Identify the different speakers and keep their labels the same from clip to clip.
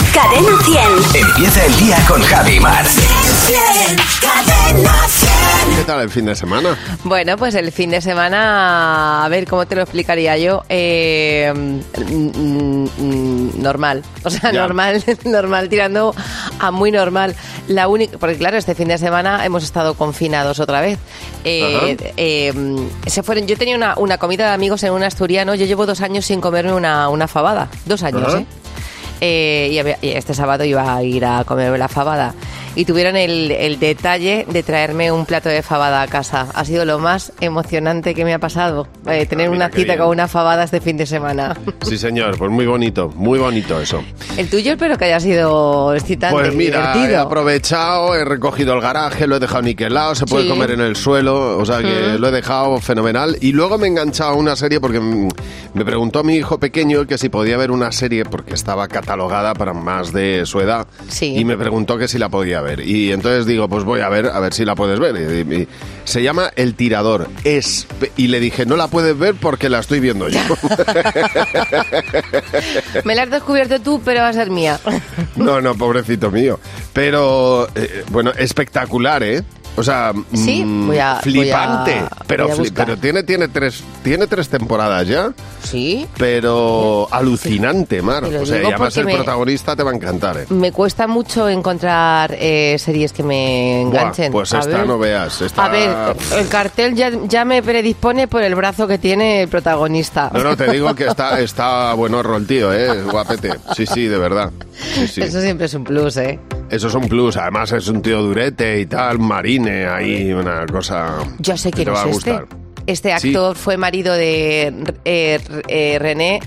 Speaker 1: Cadena 100.
Speaker 2: Empieza el día con Javi y Mar.
Speaker 1: Cadena 100.
Speaker 3: ¿Qué tal el fin de semana?
Speaker 4: Bueno, pues el fin de semana, a ver, ¿cómo te lo explicaría yo? Normal. O sea,
Speaker 3: Ya.
Speaker 4: normal, tirando a muy normal. Porque claro, este fin de semana hemos estado confinados otra vez. Yo tenía una comida de amigos en un asturiano. Yo llevo 2 años sin comerme una fabada. 2 años,
Speaker 3: Ajá.
Speaker 4: Y este sábado iba a ir a comerme la fabada. Y tuvieron el detalle de traerme un plato de fabada a casa. Ha sido lo más emocionante que me ha pasado. Tener
Speaker 3: mira
Speaker 4: una
Speaker 3: qué
Speaker 4: cita
Speaker 3: bien.
Speaker 4: con una fabada este fin de semana.
Speaker 3: Sí, señor, pues muy bonito eso.
Speaker 4: El tuyo espero que haya sido excitante
Speaker 3: Pues
Speaker 4: y
Speaker 3: mira, he
Speaker 4: divertido.
Speaker 3: aprovechado, he recogido el garaje, lo he dejado niquelado, se puede
Speaker 4: Sí.
Speaker 3: comer en el suelo, o sea que lo he dejado fenomenal. Y luego me he enganchado a una serie porque me preguntó mi hijo pequeño que si podía ver una serie porque estaba catalogada para más de su edad.
Speaker 4: Sí.
Speaker 3: Y me preguntó que si la podía ver. Y entonces digo, pues voy a ver si la puedes ver. Y se llama El Tirador. Y le dije, no la puedes ver porque la estoy viendo yo.
Speaker 4: Me la has descubierto tú, pero va a ser mía.
Speaker 3: No, pobrecito mío. Pero, bueno, espectacular, ¿eh? O sea,
Speaker 4: Sí,
Speaker 3: flipante. Pero
Speaker 4: voy a buscar.
Speaker 3: tiene 3 temporadas ya.
Speaker 4: Sí.
Speaker 3: Pero alucinante, Mar.
Speaker 4: Te lo
Speaker 3: O sea, y
Speaker 4: digo
Speaker 3: además
Speaker 4: porque
Speaker 3: el protagonista te va a encantar, ¿eh?
Speaker 4: Me cuesta mucho encontrar series que me enganchen.
Speaker 3: Buah, pues
Speaker 4: A
Speaker 3: esta
Speaker 4: ver.
Speaker 3: no veas. Esta...
Speaker 4: A ver, el cartel ya me predispone por el brazo que tiene el protagonista.
Speaker 3: No, te digo que está bueno el tío, ¿eh? Guapete. Sí, de verdad. Sí.
Speaker 4: Eso siempre es un plus, ¿eh?
Speaker 3: Eso es un plus. Además es un tío durete y tal, marine, ahí una cosa...
Speaker 4: Yo sé
Speaker 3: que
Speaker 4: quién
Speaker 3: te va
Speaker 4: es
Speaker 3: a
Speaker 4: este.
Speaker 3: gustar.
Speaker 4: Este actor fue marido de René,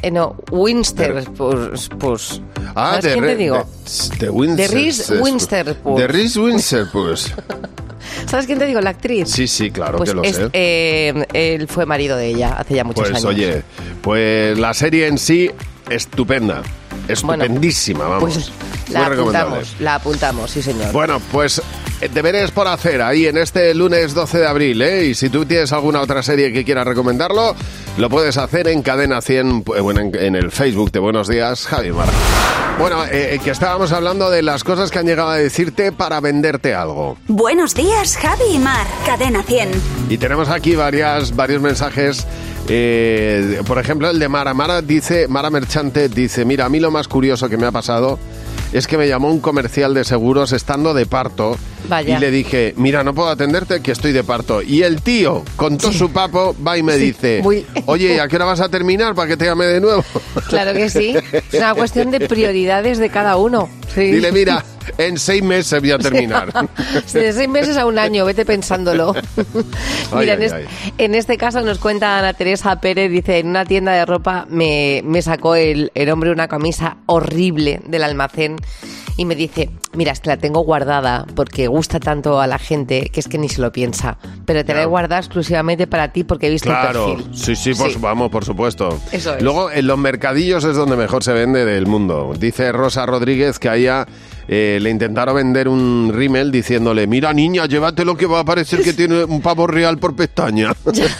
Speaker 4: Witherspoon.
Speaker 3: Ah,
Speaker 4: ¿Sabes quién te digo?
Speaker 3: De
Speaker 4: Reese Witherspoon.
Speaker 3: De Reese Witherspoon.
Speaker 4: ¿Sabes quién te digo? La actriz.
Speaker 3: Sí, claro
Speaker 4: Pues
Speaker 3: que lo sé.
Speaker 4: él fue marido de ella hace ya muchos
Speaker 3: Pues
Speaker 4: años.
Speaker 3: oye, pues la serie en sí, estupenda. Estupendísima, vamos.
Speaker 4: Pues
Speaker 3: Muy recomendable.
Speaker 4: la apuntamos, sí señor.
Speaker 3: Bueno, pues deberes por hacer ahí en este lunes 12 de abril, ¿eh? Y si tú tienes alguna otra serie que quieras recomendarlo, lo puedes hacer en Cadena 100, bueno, en el Facebook de Buenos Días, Javi Mar. Bueno, que estábamos hablando de las cosas que han llegado a decirte para venderte algo.
Speaker 1: Buenos días, Javi y Mar. Cadena 100.
Speaker 3: Y tenemos aquí varios mensajes. Por ejemplo, el de Mara. Mara Merchante dice, mira, a mí lo más curioso que me ha pasado es que me llamó un comercial de seguros estando de parto.
Speaker 4: Vaya.
Speaker 3: Y le dije, mira, no puedo atenderte que estoy de parto. Y el tío, con todo su papo, va y me dice, oye, ¿a qué hora vas a terminar para que te llame de nuevo?
Speaker 4: Claro que sí. Es una cuestión de prioridades de cada uno. Sí.
Speaker 3: Dile, mira, en 6 meses voy a terminar.
Speaker 4: De 6 meses a 1 año, vete pensándolo. Mira, en este caso nos cuenta Ana Teresa Pérez, dice, en una tienda de ropa me sacó el hombre una camisa horrible del almacén y me dice, mira, es que la tengo guardada porque gusta tanto a la gente que es que ni se lo piensa, pero te la he guardado exclusivamente para ti porque he visto el perfil.
Speaker 3: Sí, vamos, por supuesto.
Speaker 4: Eso es.
Speaker 3: Luego, en los mercadillos es donde mejor se vende del mundo. Dice Rosa Rodríguez que a ella le intentaron vender un rímel diciéndole, mira niña, llévatelo que va a parecer que tiene un pavo real por pestaña.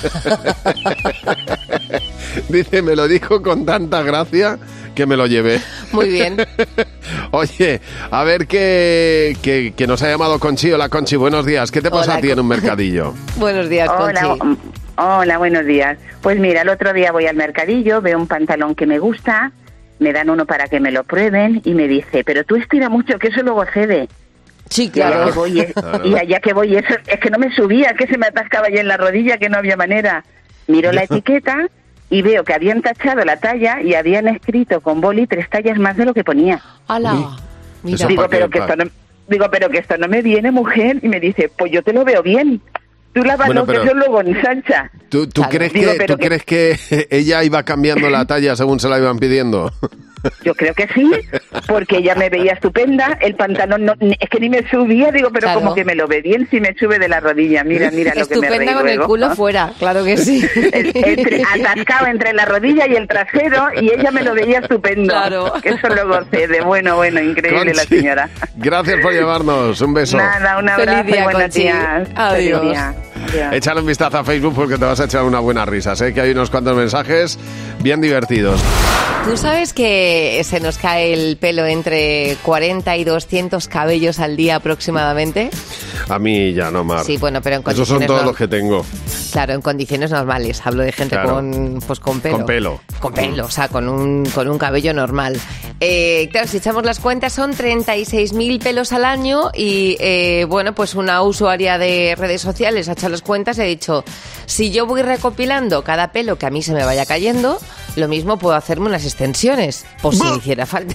Speaker 3: Dice, me lo dijo con tanta gracia que me lo llevé.
Speaker 4: Muy bien.
Speaker 3: Oye, a ver que nos ha llamado Conchi. Hola Conchi, buenos días. ¿Qué te pasa a ti en un mercadillo?
Speaker 4: Buenos días, Conchi.
Speaker 5: Hola, buenos días. Pues mira, el otro día voy al mercadillo, veo un pantalón que me gusta, me dan uno para que me lo prueben y me dice, pero tú estira mucho, que eso luego cede.
Speaker 4: Sí, claro.
Speaker 5: Y allá que voy, eso es que no me subía, que se me atascaba ya en la rodilla, que no había manera. Miro la etiqueta y veo que habían tachado la talla y habían escrito con boli 3 tallas más de lo que ponía.
Speaker 4: ¡Hala! Mira.
Speaker 5: Digo, pero que esto no me viene, mujer. Y me dice, pues yo te lo veo bien. Tú lávalo, que eso luego ensancha.
Speaker 3: ¿Tú crees que ella iba cambiando la talla según se la iban pidiendo?
Speaker 5: Yo creo que sí, porque ella me veía estupenda, el pantalón no, es que ni me subía, digo, pero como que me lo ve bien si me sube de la rodilla, mira lo que me reí
Speaker 4: estupenda con
Speaker 5: luego.
Speaker 4: El culo fuera, claro que sí.
Speaker 5: Atascado entre la rodilla y el trasero y ella me lo veía estupendo.
Speaker 4: Claro.
Speaker 5: Que eso luego cede, bueno, increíble. Conchi, la señora.
Speaker 3: Gracias por llevarnos, un beso.
Speaker 5: Nada, un abrazo y buenos días.
Speaker 4: Adiós.
Speaker 3: Échale un vistazo a Facebook porque te vas a echar una buena risa. Sé que hay unos cuantos mensajes bien divertidos.
Speaker 4: Tú sabes que se nos cae el pelo pelo entre 40 y 200 cabellos al día aproximadamente?
Speaker 3: A mí ya no, Mar.
Speaker 4: Sí, bueno, pero en
Speaker 3: Esos
Speaker 4: condiciones...
Speaker 3: son todos los que tengo.
Speaker 4: Claro, en condiciones normales. Hablo de gente
Speaker 3: Claro.
Speaker 4: con pelo.
Speaker 3: Con pelo.
Speaker 4: Con pelo, o sea, con un cabello normal. Claro, si echamos las cuentas son 36.000 pelos al año y, bueno, pues una usuaria de redes sociales ha hecho las cuentas y ha dicho, si yo voy recopilando cada pelo que a mí se me vaya cayendo, lo mismo puedo hacerme unas extensiones, por si me hiciera falta.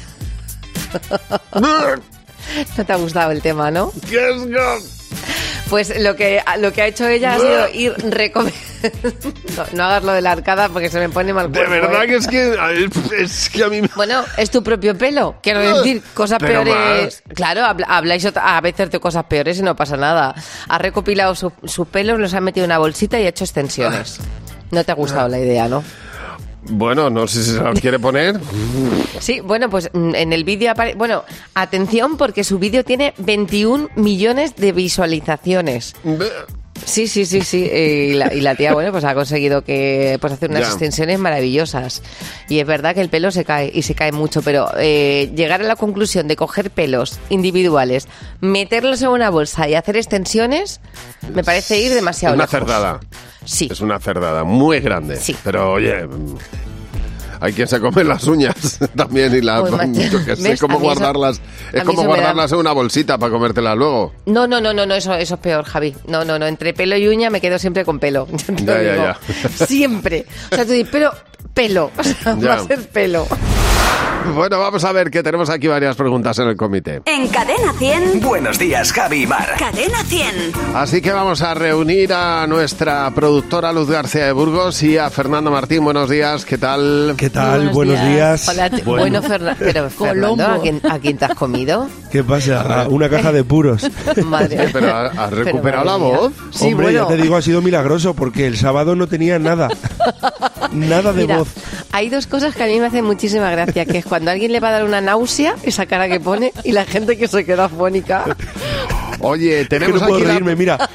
Speaker 4: No te ha gustado el tema, ¿no? Pues lo que ha hecho ella ha sido ir recopilando... No hagas lo de la arcada porque se me pone mal cuerpo.
Speaker 3: De verdad
Speaker 4: ¿eh?
Speaker 3: que es que a mí...
Speaker 4: Bueno, es tu propio pelo. Quiero decir, cosas
Speaker 3: Pero
Speaker 4: peores... Claro, habláis a veces de cosas peores y no pasa nada. Ha recopilado sus pelos, los ha metido en una bolsita y ha hecho extensiones. No te ha gustado la idea, ¿no?
Speaker 3: Bueno, no sé si se las quiere poner.
Speaker 4: Sí, bueno, pues en el vídeo aparece... Bueno, atención porque su vídeo tiene 21 millones de visualizaciones. Sí. Y la tía, bueno, pues ha conseguido que pues hacer unas extensiones maravillosas. Y es verdad que el pelo se cae, y se cae mucho, pero llegar a la conclusión de coger pelos individuales, meterlos en una bolsa y hacer extensiones, me parece ir demasiado lejos.
Speaker 3: Una cerdada.
Speaker 4: Sí.
Speaker 3: Es una cerdada muy grande.
Speaker 4: Sí.
Speaker 3: Pero, oye... Hay quien se come las uñas también y las... Yo que sé cómo guardarlas. Es como guardarlas en una bolsita para comértelas luego.
Speaker 4: No, eso es peor, Javi. No, entre pelo y uña me quedo siempre con pelo.
Speaker 3: Ya.
Speaker 4: Siempre. O sea, tú dices, pelo. O sea, va a ser pelo.
Speaker 3: Bueno, vamos a ver que tenemos aquí varias preguntas en el comité.
Speaker 1: En Cadena 100.
Speaker 2: Buenos días, Javi y Mar.
Speaker 1: Cadena 100.
Speaker 3: Así que vamos a reunir a nuestra productora Luz García de Burgos y a Fernando Martín. Buenos días, ¿qué tal?
Speaker 6: ¿Qué tal? Buenos días.
Speaker 4: Hola, bueno, Fernando, ¿a quién te has comido?
Speaker 6: ¿Qué pasa? Una caja de puros.
Speaker 4: Madre.
Speaker 3: Pero ¿has recuperado la voz?
Speaker 4: Sí,
Speaker 6: Hombre,
Speaker 4: bueno.
Speaker 6: ya te digo, ha sido milagroso porque el sábado no tenía nada. Nada de
Speaker 4: Mira,
Speaker 6: voz.
Speaker 4: hay dos cosas que a mí me hacen muchísima gracia, que es cuando alguien le va a dar una náusea, esa cara que pone, y la gente que se queda afónica.
Speaker 3: Oye,
Speaker 6: Es que
Speaker 3: tenemos
Speaker 6: no puedo
Speaker 3: aquí
Speaker 6: reírme, mira.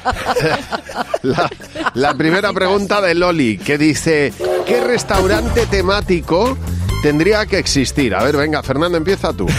Speaker 3: la primera pregunta de Loli, que dice, ¿qué restaurante temático tendría que existir? A ver, venga, Fernando, empieza tú.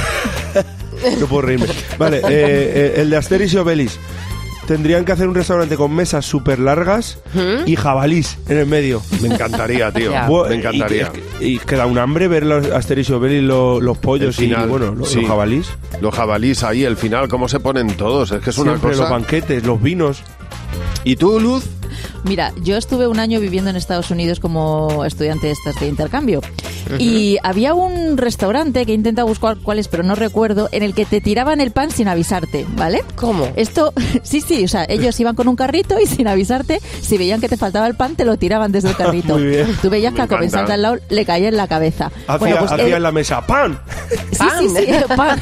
Speaker 6: No puedo reírme. Vale, el de Asterix y Obelix. Tendrían que hacer un restaurante con mesas súper largas y jabalís en el medio.
Speaker 3: Me encantaría, tío.
Speaker 4: Ya.
Speaker 3: Me encantaría.
Speaker 6: Y que da un hambre ver los Asterix y Obelix, los pollos
Speaker 3: El final,
Speaker 6: y bueno,
Speaker 3: sí.
Speaker 6: los jabalís.
Speaker 3: Los jabalís ahí, el final, cómo se ponen todos. Es que es una
Speaker 6: Siempre
Speaker 3: cosa...
Speaker 6: los banquetes, los vinos.
Speaker 3: ¿Y tú, Luz?
Speaker 7: Mira, yo estuve un año viviendo en Estados Unidos como estudiante de intercambio y había un restaurante que he intentado buscar cuál es, pero no recuerdo, en el que te tiraban el pan sin avisarte, ¿vale?
Speaker 4: ¿Cómo?
Speaker 7: Esto, sí, o sea, ellos iban con un carrito y sin avisarte, si veían que te faltaba el pan, te lo tiraban desde el carrito.
Speaker 6: Muy bien.
Speaker 7: Tú veías que
Speaker 3: Me
Speaker 7: al comensante
Speaker 3: encanta.
Speaker 7: al lado le caía en la cabeza.
Speaker 6: Hacía en la mesa ¡pan!
Speaker 7: Sí, pan.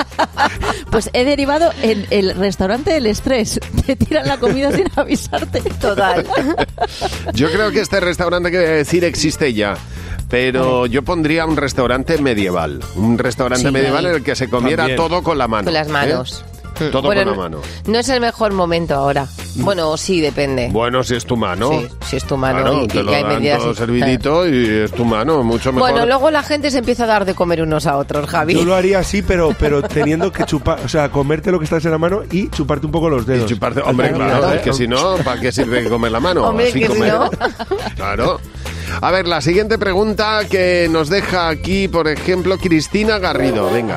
Speaker 7: Pues he derivado en el restaurante del estrés. Te tiran la comida sin avisarte.
Speaker 4: Total.
Speaker 3: Yo creo que este restaurante que voy a decir existe ya. Pero yo pondría un restaurante medieval. Un restaurante
Speaker 4: Sí.
Speaker 3: medieval en el que se comiera
Speaker 6: También.
Speaker 3: todo con la mano.
Speaker 4: Con las manos.
Speaker 3: Todo
Speaker 4: Bueno,
Speaker 3: con la mano.
Speaker 4: No es el mejor momento ahora. Bueno, sí, depende.
Speaker 3: Bueno, si es tu mano.
Speaker 4: Sí, si es tu mano
Speaker 3: Claro,
Speaker 4: y
Speaker 3: te lo
Speaker 4: hay
Speaker 3: dan
Speaker 4: medidas
Speaker 3: todo
Speaker 4: así.
Speaker 3: servidito y es tu mano, mucho mejor.
Speaker 4: Bueno, luego la gente se empieza a dar de comer unos a otros, Javi.
Speaker 6: Yo lo haría así, pero teniendo que chupar, o sea, comerte lo que estás en la mano y chuparte un poco los
Speaker 3: Y
Speaker 6: dedos.
Speaker 3: chuparte, hombre, claro, es que si no, ¿para qué sirve comer la mano?
Speaker 4: Hombre,
Speaker 3: Así
Speaker 4: que si
Speaker 3: comer.
Speaker 4: no.
Speaker 3: Claro. A ver, la siguiente pregunta que nos deja aquí, por ejemplo, Cristina Garrido. Venga.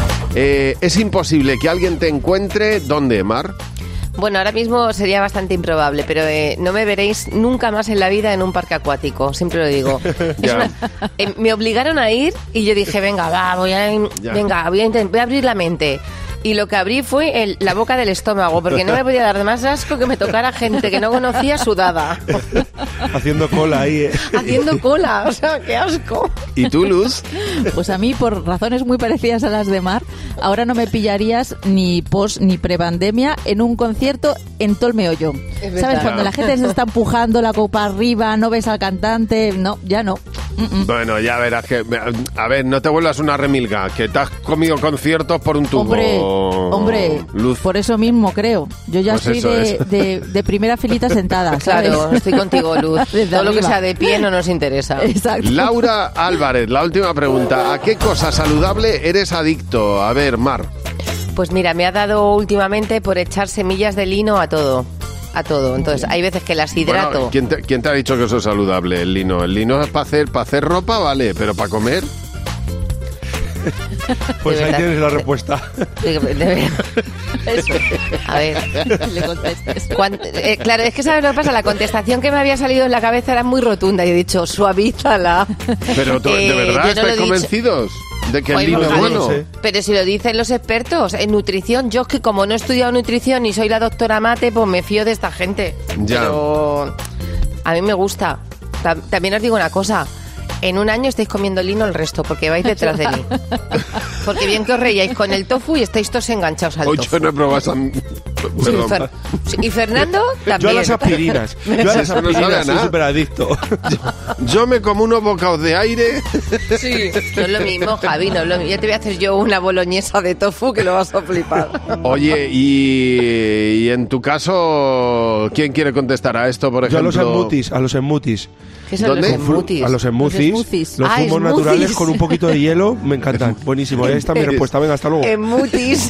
Speaker 3: ¿Es imposible que alguien te encuentre dónde, Mar?
Speaker 4: Bueno, ahora mismo sería bastante improbable, pero no me veréis nunca más en la vida en un parque acuático, siempre lo digo.
Speaker 3: Ya.
Speaker 4: Me obligaron a ir y yo dije, venga, voy a abrir la mente. Y lo que abrí fue la boca del estómago, porque no me podía dar más asco que me tocara gente que no conocía sudada.
Speaker 6: Haciendo cola ahí.
Speaker 4: Haciendo cola, o sea, qué asco.
Speaker 3: ¿Y tú, Luz?
Speaker 7: Pues a mí, por razones muy parecidas a las de Mar, ahora no me pillarías ni post ni prepandemia en un concierto en todo el meollo.
Speaker 4: Es verdad.
Speaker 7: ¿Sabes? Cuando la gente se está empujando la copa arriba, no ves al cantante, no, ya no.
Speaker 3: Bueno, ya verás que... A ver, no te vuelvas una remilga, que te has comido conciertos por un tubo.
Speaker 7: Hombre,
Speaker 3: Luz.
Speaker 7: por eso mismo creo. Yo ya
Speaker 3: Pues
Speaker 7: soy
Speaker 3: eso
Speaker 7: de primera filita sentada, ¿sabes?
Speaker 4: Claro, estoy contigo, Luz.
Speaker 7: Desde
Speaker 4: Todo lo que
Speaker 7: arriba.
Speaker 4: sea de pie no nos interesa.
Speaker 7: Exacto.
Speaker 3: Laura Álvarez, la última pregunta. ¿A qué cosa saludable eres adicto? A ver, Mar.
Speaker 4: Pues mira, me ha dado últimamente por echar semillas de lino a todo. A todo. Entonces, hay veces que las hidrato.
Speaker 3: Bueno, ¿quién te ha dicho que eso es saludable, el lino? El lino es para hacer ropa, vale, pero para comer...
Speaker 6: Pues
Speaker 4: De
Speaker 6: ahí
Speaker 4: verdad.
Speaker 6: tienes la respuesta.
Speaker 4: A ver.
Speaker 7: Le contestes.
Speaker 4: Claro, es que ¿sabes lo que pasa? La contestación que me había salido en la cabeza era muy rotunda y he dicho, suavízala.
Speaker 3: Pero ¿de verdad
Speaker 4: yo no lo
Speaker 3: estáis
Speaker 4: he dicho.
Speaker 3: convencidos de que el
Speaker 4: Oye,
Speaker 3: lino es
Speaker 4: Javi,
Speaker 3: bueno?
Speaker 6: no sé.
Speaker 4: Pero si lo dicen los expertos en nutrición, yo es que como no he estudiado nutrición y soy la doctora Mate, pues me fío de esta gente.
Speaker 3: Ya.
Speaker 4: Pero a mí me gusta. También os digo una cosa. En un año estáis comiendo lino el resto, porque vais detrás de mí. Porque bien que os reíais con el tofu y estáis todos enganchados al
Speaker 3: Hoy
Speaker 4: tofu.
Speaker 3: yo no he probado esa...
Speaker 4: Sí,
Speaker 3: Perdón.
Speaker 4: y Fernando
Speaker 6: Yo a
Speaker 4: también.
Speaker 6: las aspirinas. Yo a las
Speaker 3: Eso no sabe a
Speaker 6: aspirinas soy
Speaker 3: nada.
Speaker 6: súper adicto.
Speaker 3: Yo me como unos bocados de aire.
Speaker 4: Sí. No es lo mismo, Javi, no es lo mismo. Ya te voy a hacer yo una boloñesa de tofu que lo vas a flipar.
Speaker 3: Oye, y en tu caso, ¿quién quiere contestar a esto, por
Speaker 6: Yo a
Speaker 3: ejemplo?
Speaker 6: a los smoothies.
Speaker 4: ¿Qué son
Speaker 3: ¿Dónde?
Speaker 4: los smoothies?
Speaker 6: A los smoothies.
Speaker 7: smoothies.
Speaker 6: Los
Speaker 4: Ah,
Speaker 6: zumos
Speaker 4: smoothies.
Speaker 6: naturales con un poquito de hielo me encantan. Buenísimo. Ahí está mi respuesta. Venga, hasta luego.
Speaker 4: Smoothies.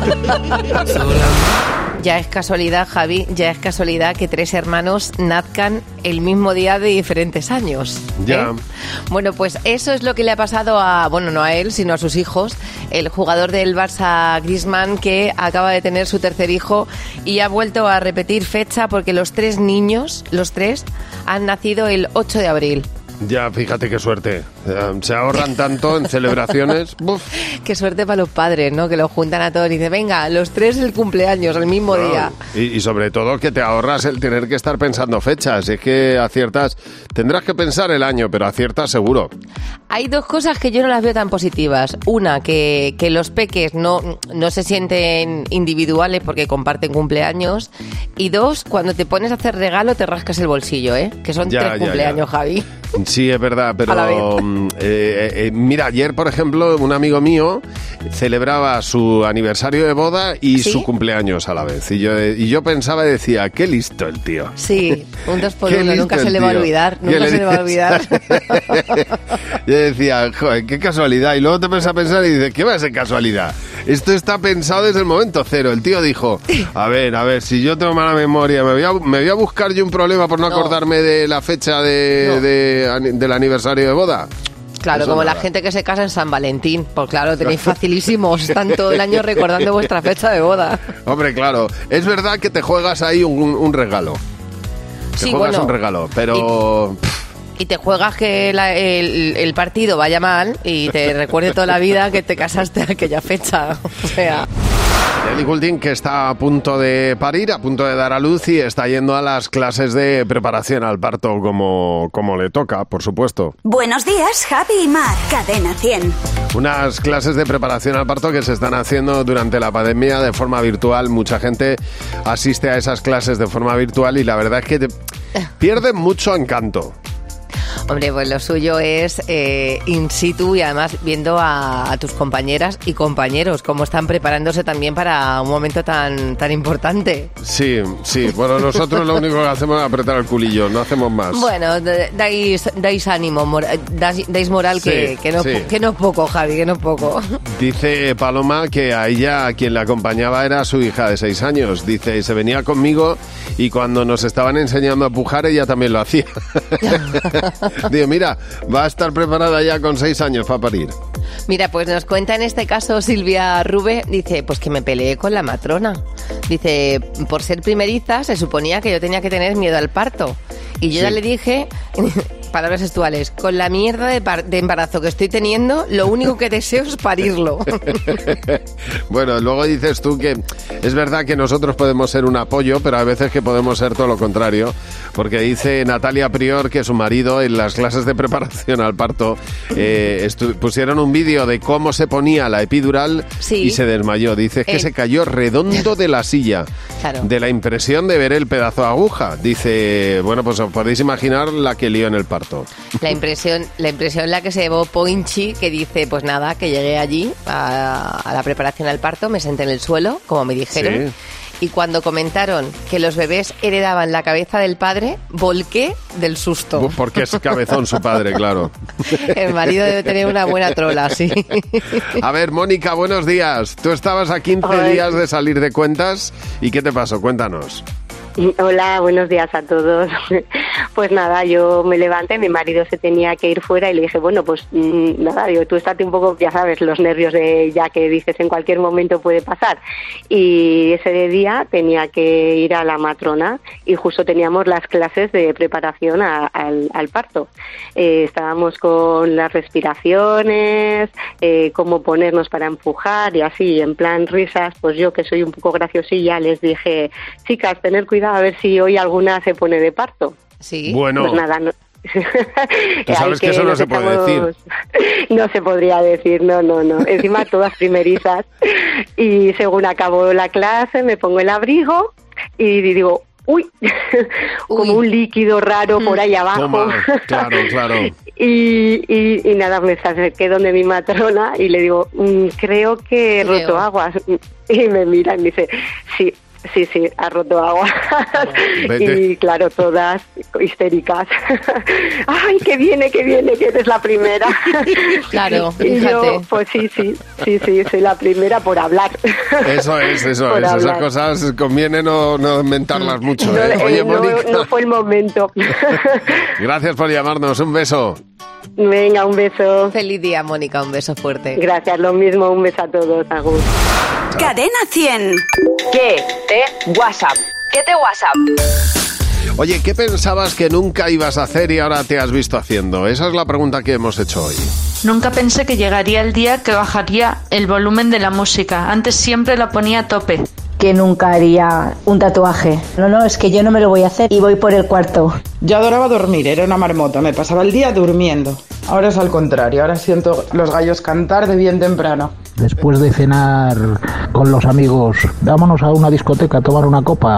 Speaker 4: Ya es casualidad, Javi, ya es casualidad que 3 hermanos nazcan el mismo día de diferentes años.
Speaker 3: Ya.
Speaker 4: Bueno, pues eso es lo que le ha pasado a, bueno, no a él, sino a sus hijos. El jugador del Barça, Griezmann, que acaba de tener su tercer hijo y ha vuelto a repetir fecha porque los 3 niños, los 3, han nacido el 8 de abril.
Speaker 3: Ya, fíjate qué suerte. Se ahorran tanto en celebraciones. Buf.
Speaker 4: Qué suerte para los padres, ¿no? Que los juntan a todos y dicen, venga, los 3 el cumpleaños, el mismo día.
Speaker 3: Y sobre todo que te ahorras el tener que estar pensando fechas. Es que aciertas, tendrás que pensar el año, pero aciertas seguro.
Speaker 4: Hay 2 cosas que yo no las veo tan positivas. Una, que los peques no se sienten individuales porque comparten cumpleaños. Y 2, cuando te pones a hacer regalo te rascas el bolsillo, ¿eh? Que son 3 cumpleaños, Javi.
Speaker 3: Sí, es verdad,
Speaker 4: A la vez.
Speaker 3: pero mira, ayer, por ejemplo, un amigo mío celebraba su aniversario de boda y
Speaker 4: ¿Sí?
Speaker 3: su cumpleaños a la vez. Y yo pensaba y decía, qué listo el tío.
Speaker 4: Sí, un 2 por
Speaker 3: Qué
Speaker 4: 1,
Speaker 3: listo
Speaker 4: nunca se
Speaker 3: el
Speaker 4: le va a
Speaker 3: tío.
Speaker 4: olvidar.
Speaker 3: ¿Qué
Speaker 4: Nunca
Speaker 3: le
Speaker 4: se le va a olvidar.
Speaker 3: dices? Yo decía, joder, qué casualidad. Y luego te pones a pensar y dices, ¿qué va a ser casualidad? Esto está pensado desde el momento cero. El tío dijo, a ver, si yo tengo mala memoria, me voy a buscar yo un problema por no
Speaker 4: No.
Speaker 3: acordarme de la fecha del aniversario de boda.
Speaker 4: Claro,
Speaker 3: Eso
Speaker 4: como
Speaker 3: nada.
Speaker 4: la gente que se casa en San Valentín. Pues claro, tenéis facilísimos. Están todo el año recordando vuestra fecha de boda.
Speaker 3: Hombre, claro, es verdad que te juegas ahí un regalo. Te
Speaker 4: Sí,
Speaker 3: juegas
Speaker 4: bueno.
Speaker 3: un regalo, pero...
Speaker 4: Y te juegas que el partido vaya mal y te recuerde toda la vida que te casaste a aquella fecha. O sea...
Speaker 3: Nelly Goulding, que está a punto de parir, a punto de dar a luz y está yendo a las clases de preparación al parto como le toca, por supuesto.
Speaker 1: Buenos días, Javi y Mar. Cadena 100.
Speaker 3: Unas clases de preparación al parto que se están haciendo durante la pandemia de forma virtual. Mucha gente asiste a esas clases de forma virtual y la verdad es que pierden mucho encanto.
Speaker 4: Hombre, pues lo suyo es in situ y además viendo a tus compañeras y compañeros cómo están preparándose también para un momento tan importante.
Speaker 3: Sí, bueno, nosotros lo único que hacemos es apretar el culillo, no hacemos más.
Speaker 4: Bueno, dais ánimo, dais moral
Speaker 3: Sí,
Speaker 4: que no
Speaker 3: sí.
Speaker 4: que no es poco, Javi, que no es poco.
Speaker 3: Dice Paloma que a ella, a quien la acompañaba, era su hija de 6 años. Dice, se venía conmigo y cuando nos estaban enseñando a pujar, ella también lo hacía. Digo, mira, va a estar preparada ya con 6 años para parir.
Speaker 4: Mira, pues nos cuenta en este caso Silvia Rube, dice, pues que me peleé con la matrona. Dice, por ser primeriza se suponía que yo tenía que tener miedo al parto. Y yo
Speaker 3: Sí.
Speaker 4: ya le dije, palabras textuales, con la mierda de embarazo que estoy teniendo, lo único que deseo es parirlo.
Speaker 3: Bueno, luego dices tú que es verdad que nosotros podemos ser un apoyo, pero a veces que podemos ser todo lo contrario, porque dice Natalia Prior que su marido en las clases de preparación al parto pusieron un vídeo de cómo se ponía la epidural
Speaker 4: Sí.
Speaker 3: y se desmayó. Dice que se cayó redondo de la silla,
Speaker 4: Claro.
Speaker 3: de la impresión de ver el pedazo de aguja. Dice, bueno, pues os podéis imaginar la que lió en el parto. parto.
Speaker 4: La impresión la que se llevó Poinchi, que dice, pues nada, que llegué allí a la preparación al parto, me senté en el suelo, como me dijeron,
Speaker 3: Sí.
Speaker 4: y cuando comentaron que los bebés heredaban la cabeza del padre, volqué del susto.
Speaker 3: Porque es cabezón su padre, claro.
Speaker 4: El marido debe tener una buena trola, sí.
Speaker 3: A ver, Mónica, buenos días. Tú estabas a 15 días de salir de cuentas. ¿Y qué te pasó? Cuéntanos.
Speaker 8: Hola, buenos días a todos. Pues nada, yo me levanté, mi marido se tenía que ir fuera y le dije, bueno, pues nada, digo, tú estate un poco, ya sabes, los nervios de ya que dices en cualquier momento puede pasar. Y ese día tenía que ir a la matrona y justo teníamos las clases de preparación al parto. Estábamos con las respiraciones, cómo ponernos para empujar y así, en plan risas, pues yo que soy un poco graciosilla les dije, chicas, tener cuidado a ver si hoy alguna se pone de parto.
Speaker 4: Sí.
Speaker 3: Bueno.
Speaker 8: Pues nada, no.
Speaker 3: Tú sabes que eso no se puede decir.
Speaker 8: No se podría decir, no. Encima todas primerizas. Y según acabó la clase me pongo el abrigo y digo, uy, como un líquido raro por ahí abajo.
Speaker 3: Toma, claro.
Speaker 8: Y nada, me acerqué donde mi matrona y le digo, creo que he roto aguas. Y me mira y me dice, sí, ha roto agua. Y claro, todas histéricas. ¡Ay, que viene, que eres la primera!
Speaker 4: Claro,
Speaker 8: y
Speaker 4: fíjate.
Speaker 8: yo, pues sí, soy la primera por hablar.
Speaker 3: Eso es. Esas cosas conviene no inventarlas mucho.
Speaker 8: No,
Speaker 3: Oye, Mónica.
Speaker 8: no fue el momento.
Speaker 3: Gracias por llamarnos. Un beso.
Speaker 8: Venga, un beso.
Speaker 4: Feliz día, Mónica, un beso fuerte.
Speaker 8: Gracias, lo mismo, un beso a todos. Agur.
Speaker 1: Cadena 100.
Speaker 9: ¿Qué te WhatsApp? ¿Qué te WhatsApp?
Speaker 3: Oye, ¿qué pensabas que nunca ibas a hacer y ahora te has visto haciendo? Esa es la pregunta que hemos hecho hoy.
Speaker 10: Nunca pensé que llegaría el día que bajaría el volumen de la música. Antes siempre la ponía a tope.
Speaker 11: Que nunca haría un tatuaje. No, es que yo no me lo voy a hacer y voy por el cuarto.
Speaker 12: Yo adoraba dormir, era una marmota, me pasaba el día durmiendo. Ahora es al contrario, ahora siento los gallos cantar de bien temprano.
Speaker 13: Después de cenar con los amigos, vámonos a una discoteca a tomar una copa.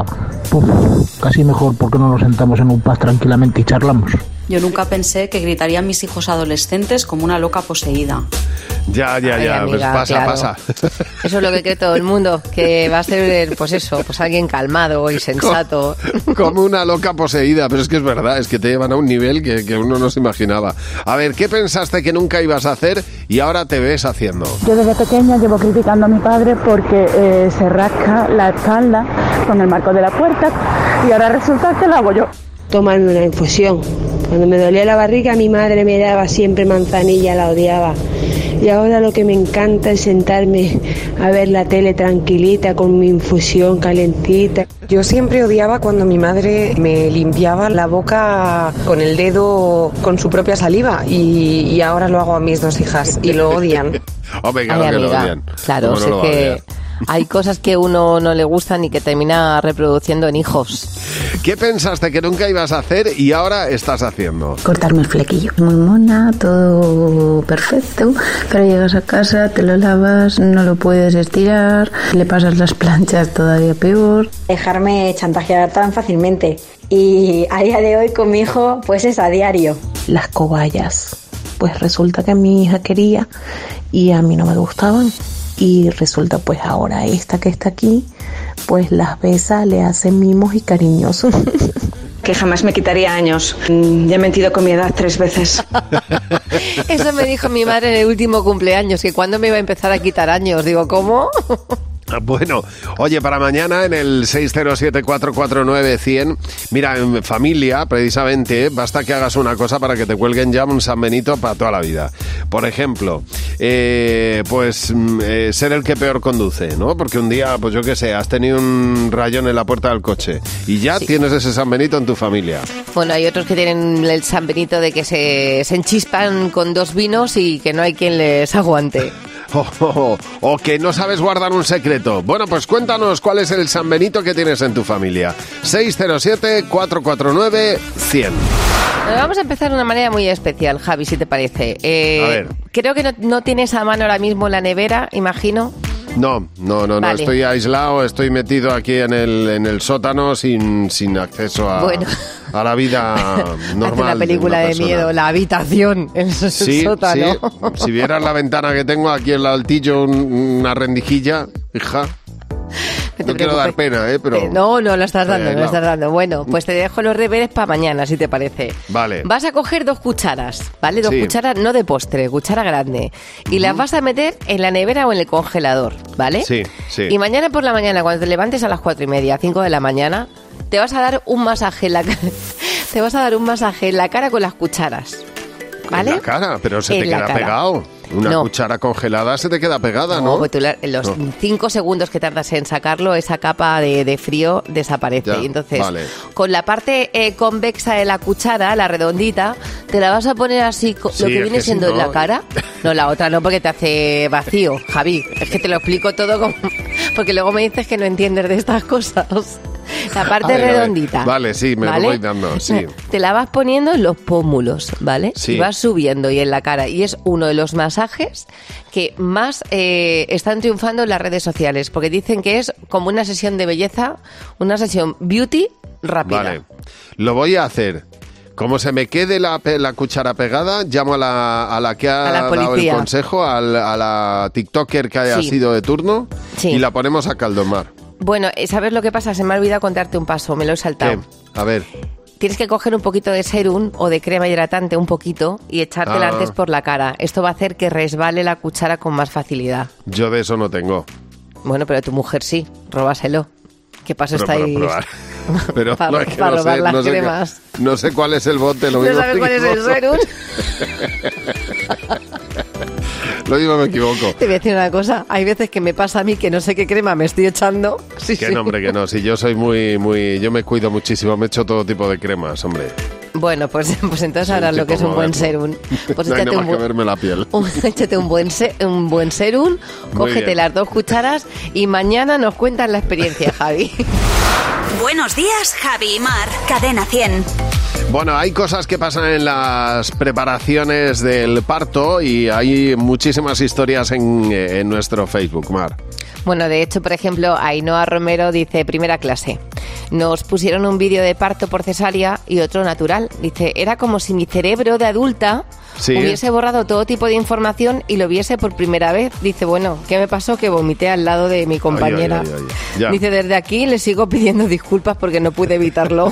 Speaker 13: Casi mejor porque no nos sentamos en un pub tranquilamente y charlamos.
Speaker 14: Yo nunca pensé que gritaría a mis hijos adolescentes como una loca poseída.
Speaker 3: Ya,
Speaker 4: Ay, amiga,
Speaker 3: pues pasa.
Speaker 4: Eso es lo que cree todo el mundo, que va a ser, pues eso, pues alguien calmado y sensato.
Speaker 3: Como una loca poseída, pero es que es verdad, es que te llevan a un nivel que uno no se imaginaba. A ver, ¿qué pensaste que nunca ibas a hacer y ahora te ves haciendo?
Speaker 11: Yo desde pequeña llevo criticando a mi padre porque se rasca la espalda con el marco de la puerta y ahora resulta que lo hago yo.
Speaker 15: Tomarme una infusión. Cuando me dolía la barriga, mi madre me daba siempre manzanilla, la odiaba. Y ahora lo que me encanta es sentarme a ver la tele tranquilita con mi infusión calentita.
Speaker 16: Yo siempre odiaba cuando mi madre me limpiaba la boca con el dedo con su propia saliva y ahora lo hago a mis dos hijas y lo odian.
Speaker 3: Hombre, claro que lo odian.
Speaker 4: Claro, sé que hay cosas que uno no le gustan y que termina reproduciendo en hijos.
Speaker 3: ¿Qué pensaste que nunca ibas a hacer y ahora estás haciendo?
Speaker 11: Cortarme el flequillo. Muy mona, todo perfecto, pero llegas a casa, te lo lavas, no lo puedes estirar, le pasas las planchas todavía peor.
Speaker 17: Dejarme chantajear tan fácilmente. Y a día de hoy con mi hijo, pues es a diario.
Speaker 11: Las cobayas. Pues resulta que mi hija quería y a mí no me gustaban. Y resulta pues ahora esta que está aquí, pues las besa, le hace mimos y cariñosos.
Speaker 16: Que jamás me quitaría años. Ya he mentido con mi edad 3 veces.
Speaker 4: Eso me dijo mi madre en el último cumpleaños, que cuándo me iba a empezar a quitar años. Digo, ¿cómo?
Speaker 3: Bueno, oye, para mañana en el 607-449-100, mira, en familia, precisamente, basta que hagas una cosa para que te cuelguen ya un San Benito para toda la vida. Por ejemplo, ser el que peor conduce, ¿no? Porque un día, pues yo qué sé, has tenido un rayón en la puerta del coche y ya tienes ese San Benito en tu familia.
Speaker 4: Bueno, hay otros que tienen el San Benito de que se enchispan con 2 vinos y que no hay quien les aguante.
Speaker 3: O que no sabes guardar un secreto. Bueno, pues cuéntanos cuál es el San Benito que tienes en tu familia. 607-449-100.
Speaker 4: Vamos a empezar de una manera muy especial, Javi, si te parece.
Speaker 3: A ver.
Speaker 4: Creo que no tienes a mano ahora mismo la nevera, imagino.
Speaker 3: No,
Speaker 4: Vale.
Speaker 3: estoy aislado, estoy metido aquí en el sótano sin acceso a la vida normal.
Speaker 4: Hace una película de miedo, la habitación en el sótano.
Speaker 3: Sí, si vieras la ventana que tengo aquí en el altillo, una rendijilla, hija. No quiero dar pena, pero...
Speaker 4: No, lo estás dando, Bueno, pues te dejo los deberes para mañana, si te parece.
Speaker 3: Vale.
Speaker 4: Vas a coger 2 cucharas, ¿vale? 2
Speaker 3: Sí.
Speaker 4: cucharas, no de postre, cuchara grande. Y las vas a meter en la nevera o en el congelador, ¿vale?
Speaker 3: Sí.
Speaker 4: Y mañana por la mañana, cuando te levantes a las 4:30, 5 de la mañana, te vas a dar un masaje en la cara. Te vas a dar un masaje en la cara con las cucharas, ¿vale?
Speaker 3: En la cara, pero se te
Speaker 4: En la
Speaker 3: queda
Speaker 4: cara.
Speaker 3: pegado. Una cuchara congelada se te queda pegada, ¿no?
Speaker 4: Pues tú los 5 segundos que tardas en sacarlo, esa capa de frío desaparece.
Speaker 3: Ya,
Speaker 4: Y entonces,
Speaker 3: vale.
Speaker 4: con la parte convexa de la cuchara, la redondita, te la vas a poner así,
Speaker 3: Sí,
Speaker 4: lo que
Speaker 3: es
Speaker 4: viene
Speaker 3: que si
Speaker 4: siendo en
Speaker 3: no-
Speaker 4: la cara. No, la otra no, porque te hace vacío, Javi. Es que te lo explico todo porque luego me dices que no entiendes de estas cosas. La parte
Speaker 3: A ver.
Speaker 4: redondita.
Speaker 3: Vale, sí, me
Speaker 4: ¿vale?
Speaker 3: lo voy dando, sí.
Speaker 4: Te la vas poniendo en los pómulos, ¿vale?
Speaker 3: Sí.
Speaker 4: Y vas subiendo y en la cara. Y es uno de los masajes que más están triunfando en las redes sociales, porque dicen que es como una sesión de belleza, una sesión beauty rápida.
Speaker 3: Vale, lo voy a hacer. Como se me quede la cuchara pegada, llamo a la que ha
Speaker 4: A la
Speaker 3: dado el
Speaker 4: policía.
Speaker 3: consejo, a la TikToker que haya
Speaker 4: Sí.
Speaker 3: sido de turno,
Speaker 4: Sí.
Speaker 3: y la ponemos a caldomar.
Speaker 4: Bueno, ¿sabes lo que pasa? Se me ha olvidado contarte un paso, me lo he saltado.
Speaker 3: ¿Qué? A ver.
Speaker 4: Tienes que coger un poquito de serum o de crema hidratante, un poquito, y echártela
Speaker 3: Ah.
Speaker 4: antes por la cara. Esto va a hacer que resbale la cuchara con más facilidad.
Speaker 3: Yo de eso no tengo.
Speaker 4: Bueno, pero tu mujer sí, róbaselo. ¿Qué paso
Speaker 3: Pero para
Speaker 4: estáis?
Speaker 3: probar. Pero
Speaker 4: Para-
Speaker 3: no, es que
Speaker 4: para
Speaker 3: no
Speaker 4: robar
Speaker 3: sé,
Speaker 4: las
Speaker 3: no sé
Speaker 4: cremas.
Speaker 3: no sé cuál es el bote. Lo
Speaker 4: ¿No
Speaker 3: mismo
Speaker 4: sabes
Speaker 3: me
Speaker 4: cuál es el
Speaker 3: equivoco.
Speaker 4: serum?
Speaker 3: Lo mismo me equivoco.
Speaker 4: Te voy a decir una cosa, hay veces que me pasa a mí que no sé qué crema me estoy echando. Sí,
Speaker 3: Que
Speaker 4: sí.
Speaker 3: no, hombre, que no. Si yo soy yo me cuido muchísimo, me echo todo tipo de cremas, hombre.
Speaker 4: Bueno, pues entonces
Speaker 3: Soy
Speaker 4: sabrás
Speaker 3: un
Speaker 4: lo que es
Speaker 3: tipo
Speaker 4: un buen
Speaker 3: moderno.
Speaker 4: serum. Pues
Speaker 3: No hay
Speaker 4: échate
Speaker 3: nada más
Speaker 4: un
Speaker 3: que
Speaker 4: bu-
Speaker 3: verme la piel.
Speaker 4: échate un buen serum, cógete
Speaker 3: bien.
Speaker 4: las 2 cucharas y mañana nos cuentas la experiencia, Javi.
Speaker 1: Buenos días, Javi y Mar. Cadena 100.
Speaker 3: Bueno, hay cosas que pasan en las preparaciones del parto y hay muchísimas historias en nuestro Facebook, Mar.
Speaker 4: Bueno, de hecho, por ejemplo, Ainhoa Romero dice, primera clase, nos pusieron un vídeo de parto por cesárea y otro natural. Dice, era como si mi cerebro de adulta
Speaker 3: Sí.
Speaker 4: hubiese borrado todo tipo de información y lo viese por primera vez. Dice, bueno, ¿qué me pasó? Que vomité al lado de mi compañera.
Speaker 3: Ay, ay, ay, ay. Ya.
Speaker 4: Dice, desde aquí le sigo pidiendo disculpas porque no pude evitarlo.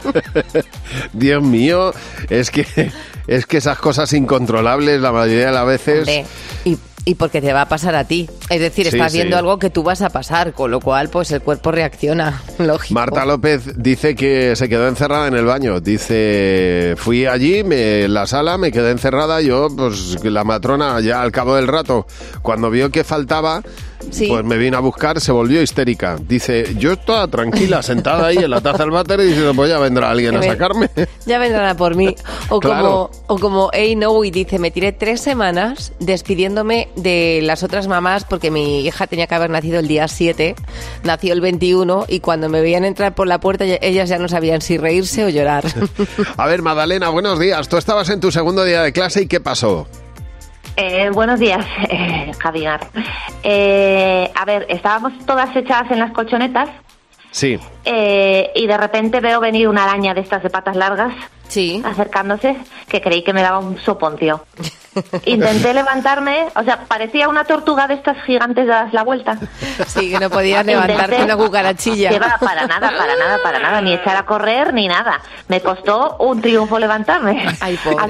Speaker 3: Dios mío, es que esas cosas incontrolables la mayoría de las veces...
Speaker 4: Hombre, y porque te va a pasar a ti. Es decir,
Speaker 3: Sí,
Speaker 4: estás
Speaker 3: sí.
Speaker 4: viendo algo que tú vas a pasar, con lo cual pues el cuerpo reacciona. Lógico.
Speaker 3: Marta López dice que se quedó encerrada en el baño. Dice, fui allí, en la sala, me quedé encerrada. Yo, pues la matrona, ya al cabo del rato, cuando vio que faltaba,
Speaker 4: Sí.
Speaker 3: pues me vino a buscar, se volvió histérica. Dice, yo toda tranquila, sentada ahí en la taza del váter y diciendo, pues ya vendrá alguien a sacarme.
Speaker 4: Ya vendrán a por mí. O
Speaker 3: Claro.
Speaker 4: como Hey No y dice, me tiré 3 semanas despidiéndome de las otras mamás porque mi hija tenía que haber nacido el día 7, nació el 21 y cuando me veían entrar por la puerta ellas ya no sabían si reírse o llorar.
Speaker 3: A ver, Magdalena, buenos días. Tú estabas en tu segundo día de clase y ¿qué pasó?
Speaker 18: Buenos días, Javier. A ver, estábamos todas echadas en las colchonetas
Speaker 3: Sí.
Speaker 18: y de repente veo venir una araña de estas de patas largas acercándose, que creí que me daba un soponcio. Intenté levantarme, o sea, parecía una tortuga de estas gigantes dadas la vuelta.
Speaker 4: Sí, que no podías levantarte una cucarachilla.
Speaker 18: Que va, para nada, ni echar a correr ni nada. Me costó un triunfo levantarme.
Speaker 4: Ay, pobre.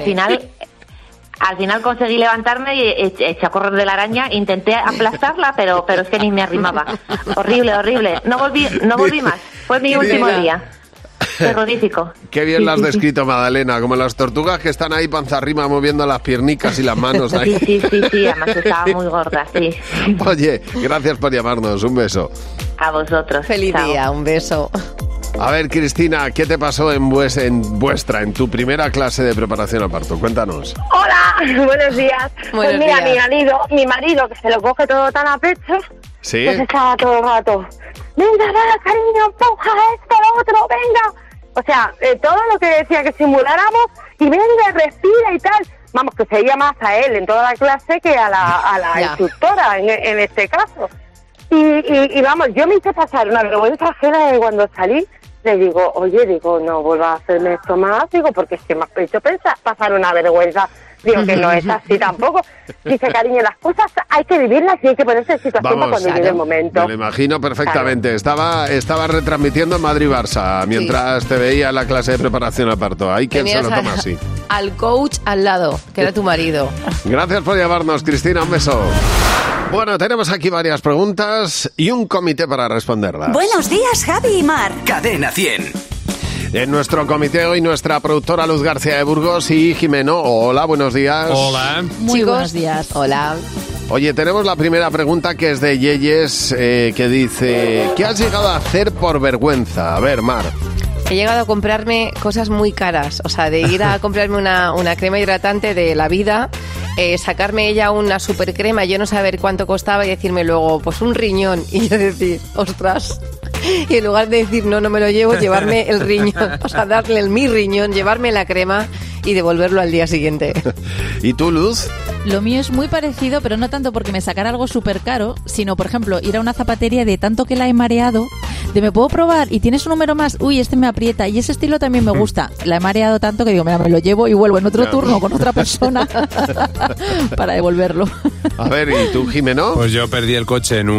Speaker 18: Al final conseguí levantarme y eché a correr de la araña, intenté aplastarla, pero es que ni me arrimaba. Horrible. No volví más. Fue mi último día. Terrorífico.
Speaker 3: Qué bien lo has descrito, Magdalena, como las tortugas que están ahí panza arriba moviendo las piernicas y las manos ahí.
Speaker 18: Sí, además estaba muy gorda, sí.
Speaker 3: Oye, gracias por llamarnos, un beso.
Speaker 18: A vosotros.
Speaker 4: Feliz
Speaker 18: Chao.
Speaker 4: día, un beso.
Speaker 3: A ver, Cristina, ¿qué te pasó en en tu primera clase de preparación al parto? Cuéntanos.
Speaker 19: Hola, buenos días.
Speaker 4: Buenos
Speaker 19: Pues mira,
Speaker 4: días.
Speaker 19: mi marido, que se lo coge todo tan a pecho,
Speaker 3: ¿Sí?
Speaker 19: pues estaba todo el rato, venga, va, cariño, empuja esto, lo otro, venga. O sea, todo lo que decía que simuláramos, y venga, respira y tal. Vamos, que seguía más a él en toda la clase que a la
Speaker 4: Ya.
Speaker 19: instructora en este caso. Y vamos, yo me hice pasar una vergüenza ajena de cuando salí. Le digo, oye, no vuelvas a hacerme esto más, digo, porque es que me has hecho pasar una vergüenza. Digo que no es así tampoco. Dice, cariño, las cosas hay que vivirlas y hay que ponerse en situación para cuando llegue el momento.
Speaker 3: Me lo imagino perfectamente. Estaba retransmitiendo en Madrid-Barça mientras te veía en la clase de preparación al parto. Hay quien se lo toma así.
Speaker 4: Al coach al lado, que era tu marido.
Speaker 3: Gracias por llamarnos, Cristina. Un beso. Bueno, tenemos aquí varias preguntas y un comité para responderlas.
Speaker 1: Buenos días, Javi y Mar.
Speaker 2: Cadena 100.
Speaker 3: En nuestro comité hoy nuestra productora Luz García de Burgos y Jimeno. Hola, buenos días.
Speaker 20: Hola.
Speaker 7: Muy buenos días.
Speaker 4: Hola.
Speaker 3: Oye, tenemos la primera pregunta que es de Yeyes, que dice: ¿qué has llegado a hacer por vergüenza? A ver, Mar.
Speaker 4: He llegado a comprarme cosas muy caras, o sea, de ir a comprarme una crema hidratante de La Vida, sacarme ella una super crema, yo no saber cuánto costaba y decirme luego, pues un riñón, y yo decir, ostras, y en lugar de decir no me lo llevo, llevarme el riñón, o sea, darle mi riñón, llevarme la crema y devolverlo al día siguiente.
Speaker 3: ¿Y tú, Luz?
Speaker 7: Lo mío es muy parecido, pero no tanto porque me sacara algo súper caro, sino, por ejemplo, ir a una zapatería de tanto que la he mareado, de me puedo probar y tienes un número más, uy, este me aprieta y ese estilo también me gusta. La he mareado tanto que digo, mira, me lo llevo y vuelvo en otro turno con otra persona para devolverlo.
Speaker 3: A ver, ¿y tú, Jimeno?
Speaker 20: Pues yo perdí el coche en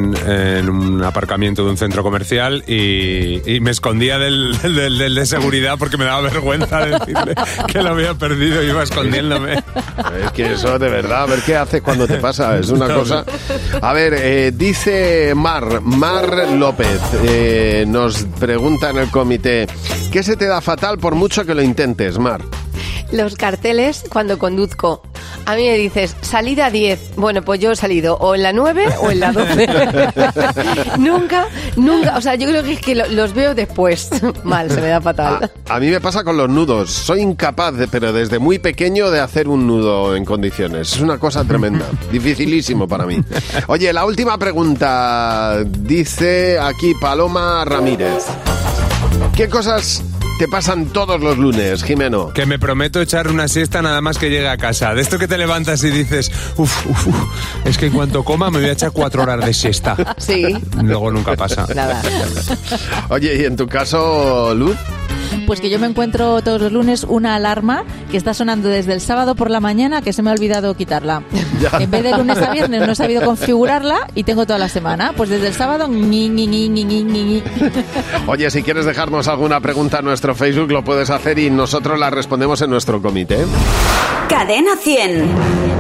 Speaker 20: un aparcamiento de un centro comercial y me escondía del de seguridad porque me daba vergüenza decirle que lo había perdido y iba escondiéndome.
Speaker 3: Es que eso de verdad, a ver qué haces cuando te pasa, es una cosa. A ver, dice Mar López, nos pregunta en el comité, ¿qué se te da fatal por mucho que lo intentes, Mar?
Speaker 4: Los carteles cuando conduzco. A mí me dices, salida 10. Bueno, pues yo he salido o en la 9 o en la 12. Nunca. O sea, yo creo que es que los veo después. Mal, se me da fatal.
Speaker 3: A mí me pasa con los nudos. Soy incapaz, pero desde muy pequeño, de hacer un nudo en condiciones. Es una cosa tremenda. Dificilísimo para mí. Oye, la última pregunta. Dice aquí Paloma Ramírez. ¿Qué cosas te pasan todos los lunes, Jimeno?
Speaker 20: Que me prometo echar una siesta nada más que llegue a casa. De esto que te levantas y dices, es que en cuanto coma me voy a echar 4 horas de siesta.
Speaker 4: Sí.
Speaker 20: Luego nunca pasa.
Speaker 4: Nada.
Speaker 3: Oye, ¿y en tu caso, Luz?
Speaker 7: Pues que yo me encuentro todos los lunes una alarma que está sonando desde el sábado por la mañana que se me ha olvidado quitarla. Ya. En vez de lunes a viernes no he sabido configurarla y tengo toda la semana. Pues desde el sábado, ñi.
Speaker 3: Oye, si quieres dejarnos alguna pregunta en nuestro Facebook, lo puedes hacer y nosotros la respondemos en nuestro comité.
Speaker 1: Cadena 100.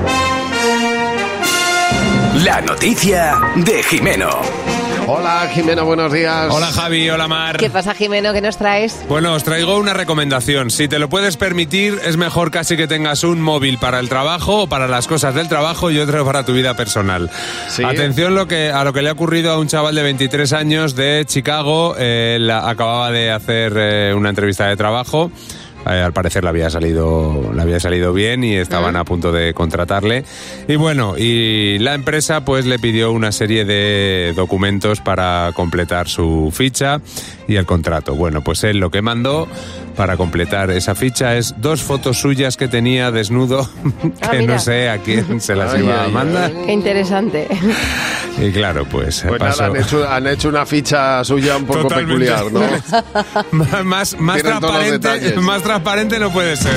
Speaker 2: La noticia de Jimeno.
Speaker 3: Hola, Jimeno, buenos días.
Speaker 20: Hola, Javi, hola, Mar.
Speaker 4: ¿Qué pasa, Jimeno? ¿Qué nos traes?
Speaker 20: Bueno, os traigo una recomendación. Si te lo puedes permitir, es mejor casi que tengas un móvil para el trabajo o para las cosas del trabajo y otro para tu vida personal. ¿Sí? Atención a lo que le ha ocurrido a un chaval de 23 años de Chicago. Él acababa de hacer una entrevista de trabajo. Al parecer le había salido bien y estaban a punto de contratarle. Y bueno, y la empresa pues le pidió una serie de documentos para completar su ficha y el contrato. Bueno, pues él lo que mandó para completar esa ficha es 2 fotos suyas que tenía desnudo, que no sé a quién se las iba a mandar.
Speaker 4: Qué interesante.
Speaker 20: Y claro, pues
Speaker 3: nada, han hecho una ficha suya un poco peculiar, ¿no?
Speaker 20: más transparente no puede ser.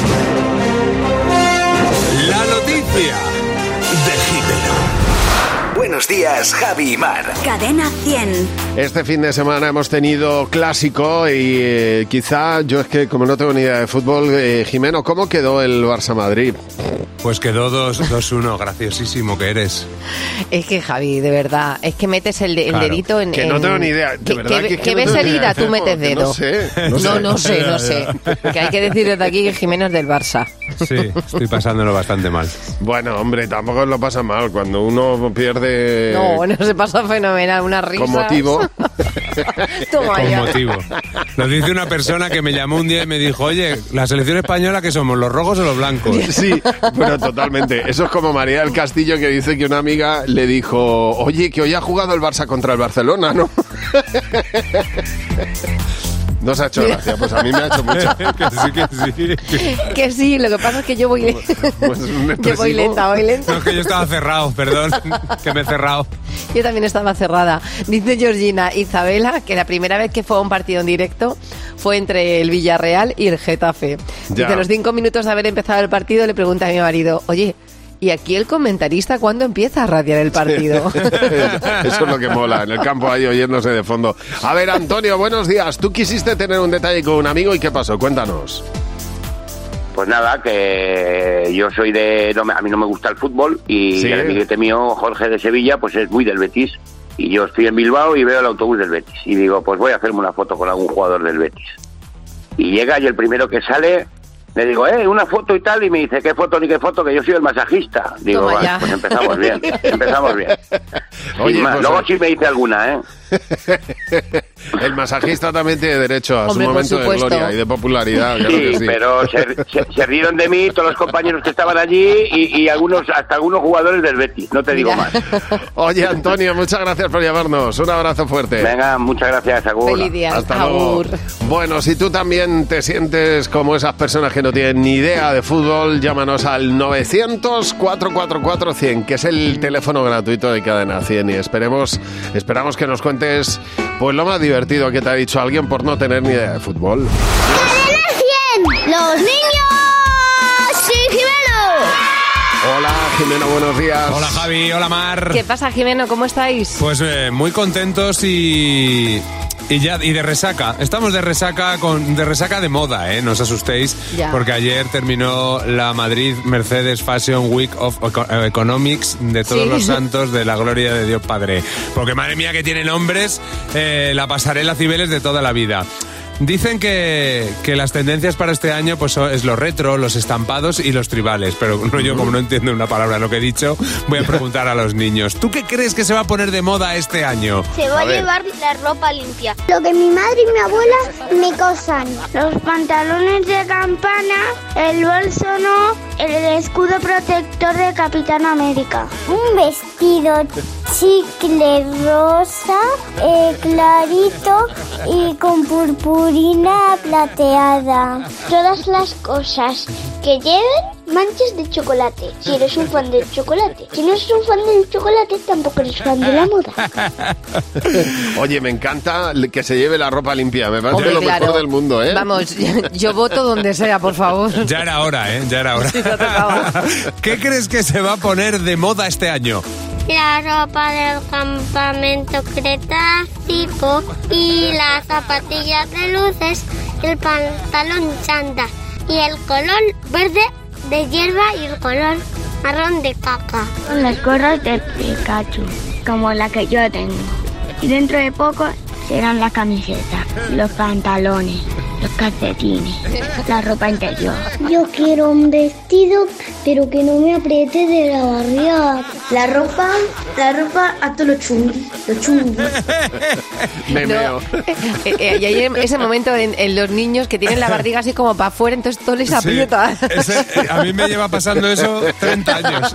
Speaker 20: La noticia de Jimeno.
Speaker 2: Buenos días, Javi y Mar.
Speaker 1: Cadena 100.
Speaker 3: Este fin de semana hemos tenido clásico y quizá, yo es que como no tengo ni idea de fútbol, Jimeno, ¿cómo quedó el Barça-Madrid?
Speaker 20: Pues quedó 2-1, graciosísimo que eres.
Speaker 4: Es que, Javi, de verdad, es que metes el dedito en...
Speaker 3: Que no tengo ni idea, de verdad.
Speaker 4: Que ves herida, tú metes dedo. No sé. Que hay que decir desde aquí que Jimeno es del Barça.
Speaker 20: Sí, estoy pasándolo bastante mal.
Speaker 3: Bueno, hombre, tampoco lo pasa mal. Cuando uno pierde...
Speaker 4: No se pasa fenomenal, una risa.
Speaker 3: Con motivo.
Speaker 4: Toma ya.
Speaker 20: Con motivo. Lo dice una persona que me llamó un día y me dijo, oye, ¿la selección española qué somos, los rojos o los blancos?
Speaker 3: Sí, bueno, totalmente. Eso es como María del Castillo, que dice que una amiga le dijo, oye, que hoy ha jugado el Barça contra el Barcelona, ¿no? No se ha hecho gracia, pues a mí me ha hecho mucho.
Speaker 4: Que sí, lo que pasa es que yo voy, yo voy lenta.
Speaker 20: No, es que yo estaba cerrado, perdón, que me he cerrado.
Speaker 4: Yo también estaba cerrada. Dice Georgina Isabela que la primera vez que fue a un partido en directo fue entre el Villarreal y el Getafe. Dice, a los 5 minutos de haber empezado el partido le pregunta a mi marido, oye, ¿y aquí el comentarista cuándo empieza a radiar el partido?
Speaker 3: Eso es lo que mola, en el campo ahí oyéndose de fondo. A ver, Antonio, buenos días. Tú quisiste tener un detalle con un amigo y ¿qué pasó? Cuéntanos.
Speaker 21: Pues nada, que yo soy a mí no me gusta el fútbol y el amiguete mío, Jorge de Sevilla, pues es muy del Betis. Y yo estoy en Bilbao y veo el autobús del Betis. Y digo, pues voy a hacerme una foto con algún jugador del Betis. Y llega y el primero que sale... Le digo, una foto y tal, y me dice, ¿qué foto ni qué foto? Que yo soy el masajista. Digo, vale, pues empezamos bien. Oye, pues, luego sí me dice alguna,
Speaker 3: El masajista también tiene derecho a su momento de gloria y de popularidad.
Speaker 21: Sí, pero se rieron de mí todos los compañeros que estaban allí y hasta algunos jugadores del Betis, no te digo más.
Speaker 3: Oye, Antonio, muchas gracias por llamarnos. Un abrazo fuerte.
Speaker 21: Venga, muchas gracias, agur.
Speaker 4: Feliz día.
Speaker 3: Hasta luego. Bueno, si tú también te sientes como esas personas que no tienen ni idea de fútbol, llámanos al 900-444-100, que es el teléfono gratuito de Cadena 100, y esperamos que nos cuentes pues lo más divertido que te ha dicho alguien por no tener ni idea de fútbol.
Speaker 22: ¡Cadena 100! ¡Los niños! ¡Sí, Jimeno!
Speaker 3: Hola, Jimeno, buenos días.
Speaker 20: Hola, Javi, hola, Mar.
Speaker 4: ¿Qué pasa, Jimeno? ¿Cómo estáis?
Speaker 20: Pues muy contentos y de resaca. Estamos de resaca de moda, no os asustéis, porque ayer terminó la Madrid Mercedes Fashion Week of Economics de Todos los Santos de la Gloria de Dios Padre. Porque madre mía que tiene nombres, la pasarela Cibeles de toda la vida. Dicen que las tendencias para este año pues es lo retro, los estampados y los tribales, pero yo como no entiendo una palabra de lo que he dicho, voy a preguntar a los niños. ¿Tú qué crees que se va a poner de moda este año?
Speaker 22: Se va a llevar la ropa limpia. Lo que mi madre y mi abuela me cosan. Los pantalones de campana, el bolso no, el escudo protector de Capitán América. Un vestido chicle rosa, clarito y con purpurina plateada. Todas las cosas que lleven manchas de chocolate, si eres un fan del chocolate. Si no eres un fan del chocolate, tampoco eres fan de la moda.
Speaker 3: Oye, me encanta que se lleve la ropa limpia. Me parece lo mejor del mundo,
Speaker 4: Vamos, yo voto donde sea, por favor.
Speaker 20: Ya era hora, ya era hora.
Speaker 4: Sí,
Speaker 20: ¿Qué crees que se va a poner de moda este año?
Speaker 22: La ropa del campamento Cretácico y las zapatillas de luces, el pantalón chándal y el color verde de hierba y el color marrón de caca. Son las gorras de Pikachu, como la que yo tengo. Y dentro de poco serán la camiseta, los pantalones, los calcetines, la ropa interior. Yo quiero un vestido, pero que no me apriete de la barriga. La ropa a todo lo chungui.
Speaker 3: Me meo.
Speaker 4: Y hay ese momento en los niños que tienen la barriga así como para afuera, entonces todo les aprieta.
Speaker 20: A mí me lleva pasando eso 30 años.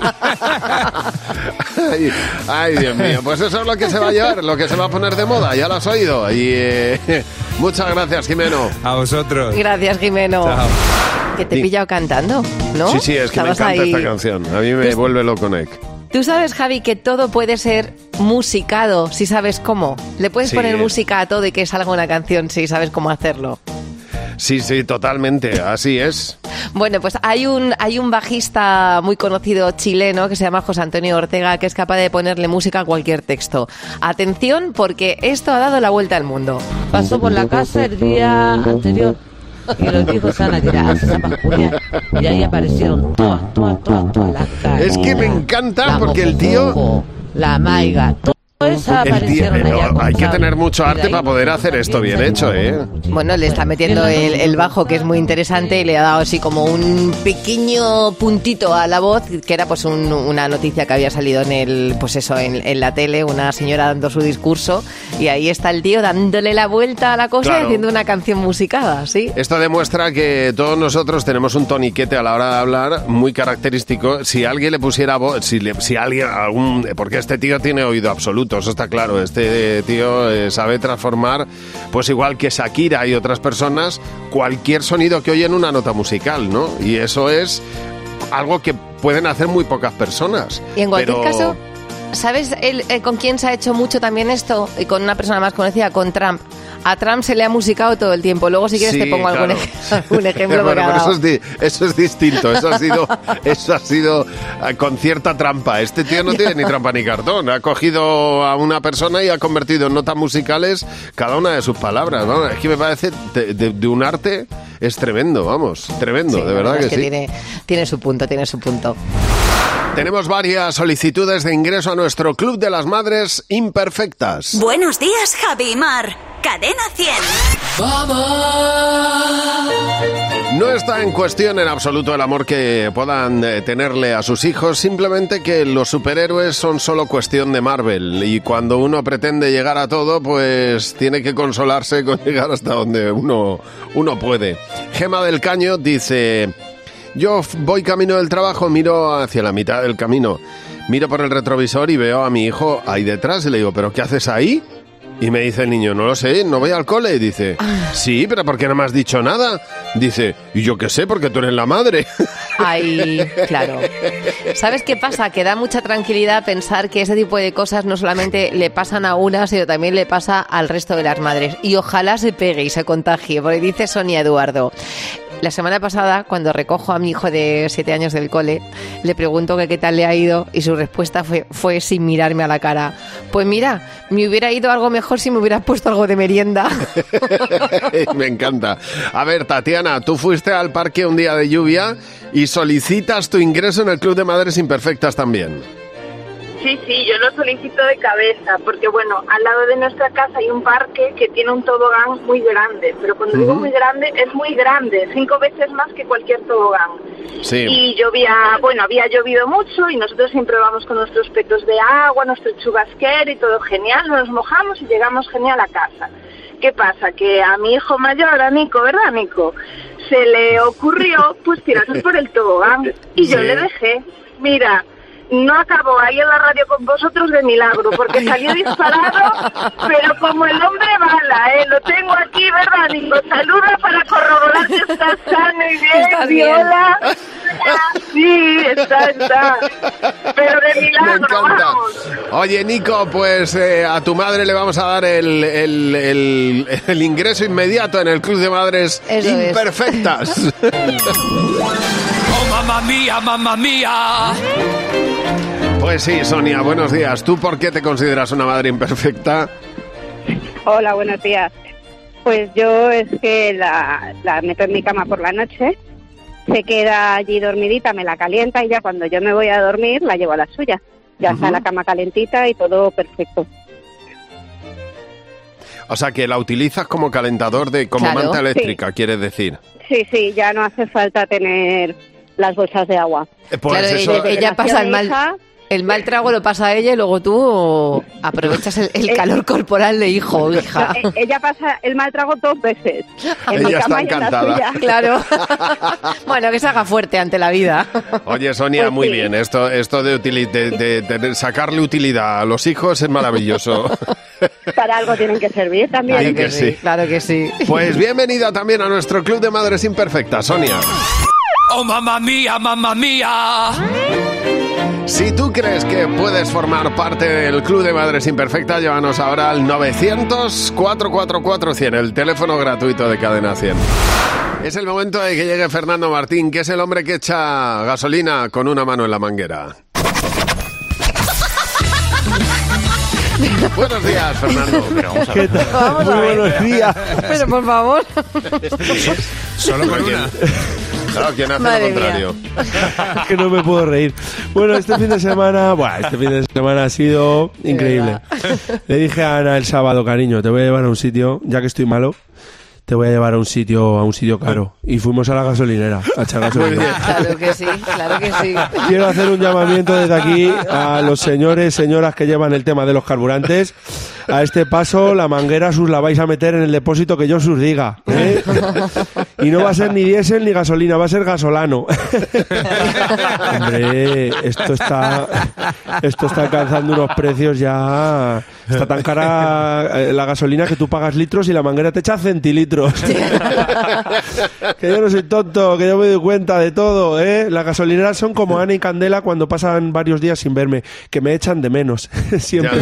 Speaker 3: Ay, Dios mío. Pues eso es lo que se va a llevar, lo que se va a poner de moda, ya lo has oído. Y muchas gracias, Jimeno.
Speaker 20: A vosotros.
Speaker 4: Gracias, Jimeno.
Speaker 20: Chao.
Speaker 4: Que te he pillado cantando, ¿no?
Speaker 3: Sí, es que me encanta esta canción. A mí me vuelve loco, Nick.
Speaker 4: Tú sabes, Javi, que todo puede ser musicado si sabes cómo. Le puedes poner música a todo y que salga una canción si sabes cómo hacerlo.
Speaker 3: Sí, totalmente, así es.
Speaker 4: Bueno, pues hay un bajista muy conocido chileno que se llama José Antonio Ortega, que es capaz de ponerle música a cualquier texto. Atención, porque esto ha dado la vuelta al mundo.
Speaker 23: Pasó por la casa el día anterior y los dijo Ana, Julia, y ahí aparecieron todas las caras.
Speaker 3: Es que me encanta porque el tío...
Speaker 23: La maiga,
Speaker 3: hay que tener mucho arte para poder hacer esto bien hecho,
Speaker 4: Bueno, le está metiendo el bajo, que es muy interesante, y le ha dado así como un pequeño puntito a la voz, que era pues una noticia que había salido en la tele, una señora dando su discurso, y ahí está el tío dándole la vuelta a la cosa y haciendo una canción musicada, ¿sí?
Speaker 3: Esto demuestra que todos nosotros tenemos un toniquete a la hora de hablar muy característico. Si alguien le pusiera voz, porque este tío tiene oído absoluto, absoluto, eso está claro. Este tío sabe transformar, pues igual que Shakira y otras personas, cualquier sonido que oyen una nota musical, ¿no? Y eso es algo que pueden hacer muy pocas personas.
Speaker 4: Y en cualquier caso, ¿sabes con quién se ha hecho mucho también esto? Y con una persona más conocida, con Trump. A Trump se le ha musicado todo el tiempo. Luego, si quieres, te pongo algún ejemplo.
Speaker 3: Bueno, pero eso es distinto. Eso ha sido con cierta trampa. Este tío no tiene ni trampa ni cartón. Ha cogido a una persona y ha convertido en notas musicales cada una de sus palabras. Vamos, es que me parece de un arte, es tremendo, vamos. Tremendo, sí, de verdad que sí.
Speaker 4: Tiene su punto, tiene su punto.
Speaker 3: Tenemos varias solicitudes de ingreso a nuestro Club de las Madres Imperfectas.
Speaker 1: Buenos días, Javi y Mar. Cadena 100.
Speaker 3: No está en cuestión en absoluto el amor que puedan tenerle a sus hijos, simplemente que los superhéroes son solo cuestión de Marvel y cuando uno pretende llegar a todo, pues tiene que consolarse con llegar hasta donde uno puede. Gema del Caño dice: yo voy camino del trabajo, miro hacia la mitad del camino, miro por el retrovisor y veo a mi hijo ahí detrás y le digo, ¿pero qué haces ahí? Y me dice el niño, no lo sé, no voy al cole. Y dice, sí, pero ¿por qué no me has dicho nada? Dice, y yo qué sé, porque tú eres la madre.
Speaker 4: Ay, claro. ¿Sabes qué pasa? Que da mucha tranquilidad pensar que ese tipo de cosas no solamente le pasan a una, sino también le pasa al resto de las madres. Y ojalá se pegue y se contagie, porque dice Sonia Eduardo. La semana pasada, cuando recojo a mi hijo de 7 años del cole, le pregunto que qué tal le ha ido y su respuesta fue sin mirarme a la cara. Pues mira, me hubiera ido algo mejor si me hubieras puesto algo de merienda.
Speaker 3: Me encanta. A ver, Tatiana, tú fuiste al parque un día de lluvia y solicitas tu ingreso en el Club de Madres Imperfectas también.
Speaker 5: Sí, yo lo solicito de cabeza, porque bueno, al lado de nuestra casa hay un parque que tiene un tobogán muy grande, pero cuando digo muy grande, es muy grande, 5 veces más que cualquier tobogán. Sí. Y había llovido mucho y nosotros siempre vamos con nuestros petos de agua, nuestro chubasquero y todo genial, nos mojamos y llegamos genial a casa. ¿Qué pasa? Que a mi hijo mayor, a Nico, ¿verdad, Nico? Se le ocurrió pues tirarse por el tobogán y yo le dejé, mira... No acabó ahí en la radio con vosotros de milagro, porque salió disparado, pero como el hombre bala, lo tengo aquí, ¿verdad, Nico? Saluda para corroborar que estás sano y bien, Viola. Sí, está. Pero de milagro, me encanta. Vamos.
Speaker 3: Oye, Nico, pues a tu madre le vamos a dar el ingreso inmediato en el Club de Madres Imperfectas.
Speaker 6: ¡Oh, mamma mía, mamma mía!
Speaker 3: Pues sí, Sonia, buenos días. ¿Tú por qué te consideras una madre imperfecta?
Speaker 5: Hola, buenos días. Pues yo es que la meto en mi cama por la noche, se queda allí dormidita, me la calienta y ya cuando yo me voy a dormir la llevo a la suya. Ya está la cama calentita y todo perfecto.
Speaker 3: O sea, que la utilizas como calentador como manta eléctrica, sí. ¿Quieres decir?
Speaker 5: Sí, ya no hace falta tener las bolsas de agua.
Speaker 3: Pues
Speaker 4: claro,
Speaker 3: eso...
Speaker 4: ella pasa el mal trago lo pasa a ella y luego tú aprovechas el calor corporal de hijo o hija.
Speaker 5: Ella pasa el mal trago 2 veces.
Speaker 3: Ella está encantada.
Speaker 4: Claro. Bueno, que se haga fuerte ante la vida.
Speaker 3: Oye, Sonia, pues muy bien. Esto de sacarle utilidad a los hijos es maravilloso.
Speaker 5: Para algo tienen que servir también.
Speaker 3: Claro que sí.
Speaker 4: Claro que sí.
Speaker 3: Pues bienvenida también a nuestro Club de Madres Imperfectas, Sonia.
Speaker 6: ¡Oh, mamma mía, mamma mía!
Speaker 3: Si tú crees que puedes formar parte del Club de Madres Imperfectas, llévanos ahora al 900-444-100, el teléfono gratuito de Cadena 100. Es el momento de que llegue Fernando Martín, que es el hombre que echa gasolina con una mano en la manguera. Buenos días, Fernando.
Speaker 8: Pero vamos a ver. ¿Qué tal? Muy buenos días.
Speaker 4: Pero por favor.
Speaker 3: Solo con una. Claro, ¿quién hace lo contrario?
Speaker 8: Es que no me puedo reír. Bueno, este fin de semana ha sido increíble. Le dije a Ana el sábado, cariño, te voy a llevar a un sitio, ya que estoy malo, te voy a llevar a un sitio caro. Y fuimos a la gasolinera a echar gasolina.
Speaker 4: Claro que sí.
Speaker 8: Quiero hacer un llamamiento desde aquí a los señoras que llevan el tema de los carburantes. A este paso, la manguera os la vais a meter en el depósito que yo os diga. ¿eh? Y no va a ser ni diésel ni gasolina, va a ser gasolano. Hombre, esto está alcanzando unos precios ya... Está tan cara la gasolina que tú pagas litros y la manguera te echa centilitros. Que yo no soy tonto, que yo me doy cuenta de todo, ¿eh? Las gasolineras son como Ana y Candela cuando pasan varios días sin verme, que me echan de menos, siempre.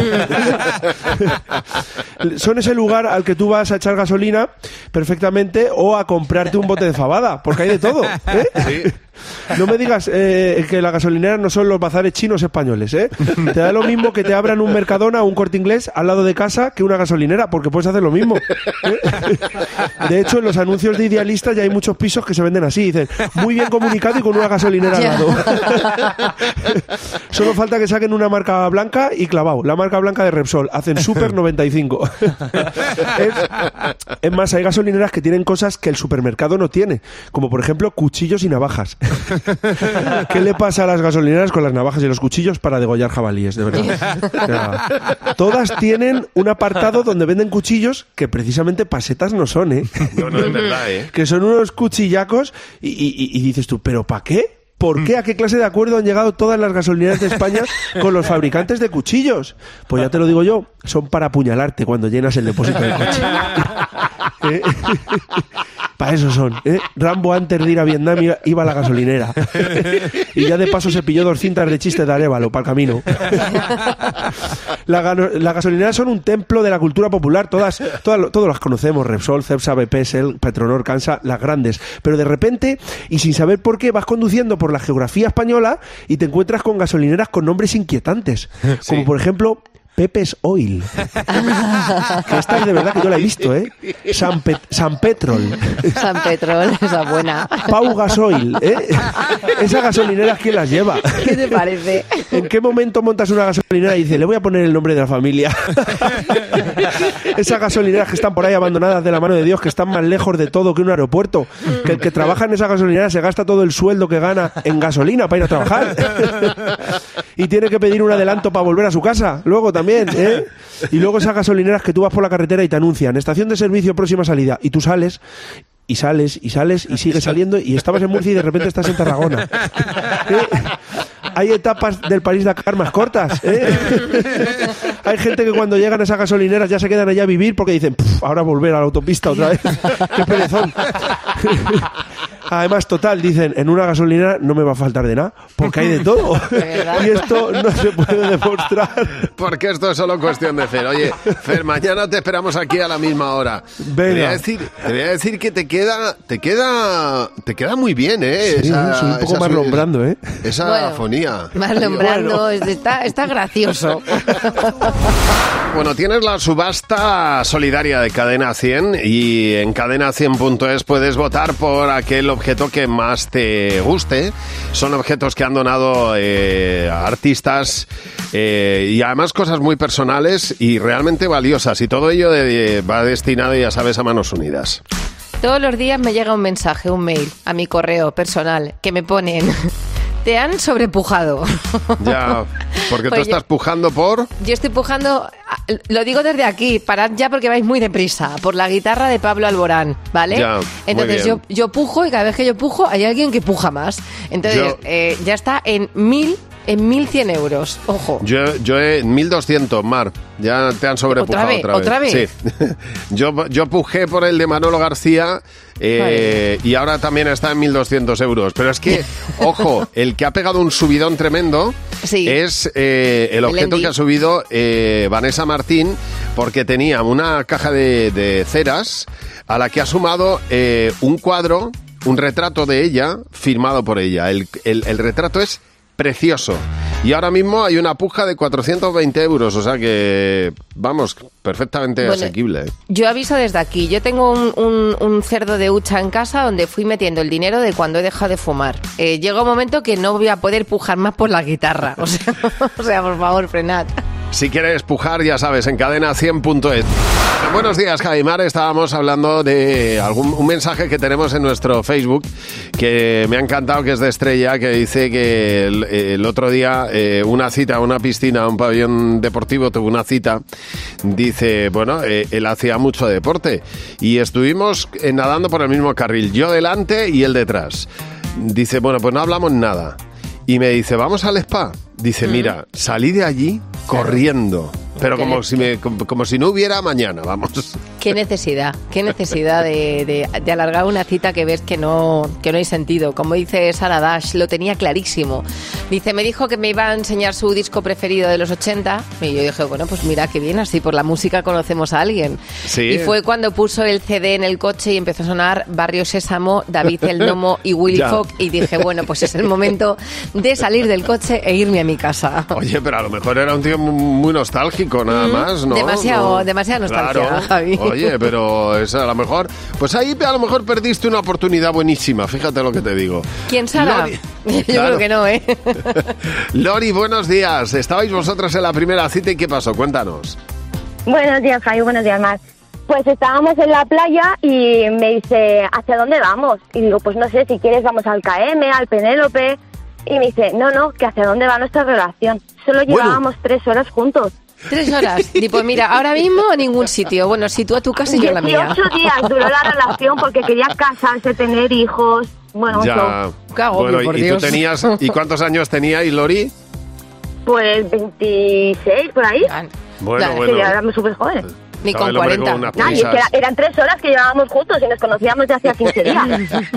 Speaker 8: Son ese lugar al que tú vas a echar gasolina perfectamente o a comprarte un bote de fabada, porque hay de todo, ¿eh? Sí. No me digas que las gasolineras no son los bazares chinos españoles, ¿eh? Te da lo mismo que te abran un Mercadona o un Corte Inglés al lado de casa que una gasolinera, porque puedes hacer lo mismo, ¿eh? De hecho, en los anuncios de Idealista ya hay muchos pisos que se venden así, dicen, muy bien comunicado y con una gasolinera al lado. Solo falta que saquen una marca blanca y clavado, la marca blanca de Repsol, hacen Super 95. Es más, hay gasolineras que tienen cosas que el supermercado no tiene, como por ejemplo cuchillos y navajas. ¿Qué le pasa a las gasolineras con las navajas y los cuchillos para degollar jabalíes, de verdad? O sea, todas tienen un apartado donde venden cuchillos que precisamente pasetas no son, ¿eh?
Speaker 3: No, es verdad, ¿eh?
Speaker 8: Que son unos cuchillacos y dices tú, ¿pero para qué? ¿Por qué? ¿A qué clase de acuerdo han llegado todas las gasolineras de España con los fabricantes de cuchillos? Pues ya te lo digo yo, son para apuñalarte cuando llenas el depósito del coche. Para eso son, ¿eh? Rambo antes de ir a Vietnam iba a la gasolinera. Y ya de paso se pilló 2 cintas de chiste de Arévalo para el camino. Las gasolineras son un templo de la cultura popular. Todas las conocemos: Repsol, Cepsa, BP, Shell, Petronor, Cansa, las grandes. Pero de repente, y sin saber por qué, vas conduciendo por la geografía española y te encuentras con gasolineras con nombres inquietantes. Sí. Como por ejemplo... Pepe's Oil. Que esta es de verdad que yo la he visto, ¿eh? San Petrol.
Speaker 4: San Petrol, esa buena.
Speaker 8: Pau Gasoil, ¿eh? Esas gasolineras, ¿quién las lleva?
Speaker 4: ¿Qué te parece?
Speaker 8: ¿En qué momento montas una gasolinera y dices, le voy a poner el nombre de la familia? Esas gasolineras que están por ahí abandonadas de la mano de Dios, que están más lejos de todo que un aeropuerto. Que el que trabaja en esa gasolinera se gasta todo el sueldo que gana en gasolina para ir a trabajar. Y tiene que pedir un adelanto para volver a su casa. Luego también, ¿eh? Y luego esas gasolineras que tú vas por la carretera y te anuncian estación de servicio, próxima salida, y tú sales y sigues saliendo y estabas en Murcia y de repente estás en Tarragona, ¿eh? Hay etapas del París-Dakar más cortas, ¿eh? Hay gente que cuando llegan a esas gasolineras ya se quedan allá a vivir porque dicen, ahora volver a la autopista otra vez. ¡Qué perezón! Además, total, dicen, en una gasolinera no me va a faltar de nada, porque hay de todo. Y esto no se puede demostrar.
Speaker 3: Porque esto es solo cuestión de Fer. Oye, Fer, mañana te esperamos aquí a la misma hora.
Speaker 8: Venga.
Speaker 3: Te voy a decir que te queda muy bien, ¿eh?
Speaker 8: Sí, soy un poco Marlon Brando, ¿eh?
Speaker 3: Esa afonía.
Speaker 4: Marlon Brando, está gracioso.
Speaker 3: Bueno, tienes la subasta solidaria de Cadena 100 y en cadena100.es puedes votar por aquel objeto que más te guste. Son objetos que han donado artistas y además cosas muy personales y realmente valiosas, y todo ello va destinado, ya sabes, a Manos Unidas.
Speaker 4: Todos los días me llega un mensaje, un mail a mi correo personal que me ponen: te han sobrepujado.
Speaker 3: Ya, porque
Speaker 4: pues
Speaker 3: tú estás pujando por...
Speaker 4: Yo estoy pujando, lo digo desde aquí, parad ya porque vais muy deprisa, por la guitarra de Pablo Alborán, ¿vale?
Speaker 3: Ya,
Speaker 4: entonces yo pujo y cada vez que yo pujo hay alguien que puja más. Entonces ya está en 1.100 euros, ojo.
Speaker 3: Yo en 1.200, Mar. Ya te han sobrepujado otra vez. Sí. Yo pujé por el de Manolo García y ahora también está en 1.200 euros. Pero es que, ojo, el que ha pegado un subidón tremendo es el objeto que ha subido Vanessa Martín, porque tenía una caja de ceras a la que ha sumado un cuadro, un retrato de ella firmado por ella. El retrato es precioso. Y ahora mismo hay una puja de 420 euros, o sea que, vamos, perfectamente asequible.
Speaker 4: Yo aviso desde aquí, yo tengo un cerdo de hucha en casa donde fui metiendo el dinero de cuando he dejado de fumar. Llega un momento que no voy a poder pujar más por la guitarra, o sea, por favor, frenad.
Speaker 3: Si quieres pujar, ya sabes, en cadena100.es. Buenos días, Javi Mar. Estábamos hablando de un mensaje que tenemos en nuestro Facebook que me ha encantado, que es de Estrella, que dice que el otro día una cita a una piscina, a un pabellón deportivo, tuvo una cita. Dice, bueno, él hacía mucho deporte y estuvimos nadando por el mismo carril, yo delante y él detrás. Dice, bueno, pues no hablamos nada. Y me dice, ¿vamos al spa? Dice, mira, salí de allí corriendo, pero como si no hubiera mañana, vamos.
Speaker 4: Qué necesidad de alargar una cita que ves que no hay sentido. Como dice Sara Dash, lo tenía clarísimo. Dice, me dijo que me iba a enseñar su disco preferido de los 80 y yo dije, bueno, pues mira qué bien, así por la música conocemos a alguien. Sí. Y fue cuando puso el CD en el coche y empezó a sonar Barrio Sésamo, David el Nomo y Willy Fogg y dije, bueno, pues es el momento de salir del coche e irme a mi casa.
Speaker 3: Oye, pero a lo mejor era un tío muy nostálgico, nada más, ¿no?
Speaker 4: Demasiada nostalgia, claro. Javi.
Speaker 3: Oye, pero es a lo mejor... Pues ahí a lo mejor perdiste una oportunidad buenísima, fíjate lo que te digo.
Speaker 4: ¿Quién, Sara? Yo creo que no, ¿eh?
Speaker 3: Lori, buenos días. ¿Estabais vosotros en la primera cita y qué pasó? Cuéntanos.
Speaker 9: Buenos días, Javi, buenos días, Mar. Pues estábamos en la playa y me dice, ¿hacia dónde vamos? Y digo, pues no sé, si quieres vamos al KM, al Penélope. Y me dice, no, que hacia dónde va nuestra relación. Solo llevábamos 3 horas juntos.
Speaker 4: 3 horas. Y pues mira, ahora mismo a ningún sitio. Bueno, si tú a tu casa y yo a la mía.
Speaker 9: 18 días duró la relación porque quería casarse, tener hijos. Bueno,
Speaker 3: ya. Bueno, por Dios. ¿Tú tenías, ¿y cuántos años teníais, Lori?
Speaker 9: Pues 26, por ahí.
Speaker 3: Bueno.
Speaker 9: Que ya éramos súper jóvenes.
Speaker 4: Ni con 40.
Speaker 9: Y es que eran 3 horas que llevábamos juntos y nos conocíamos de hacía 15 días.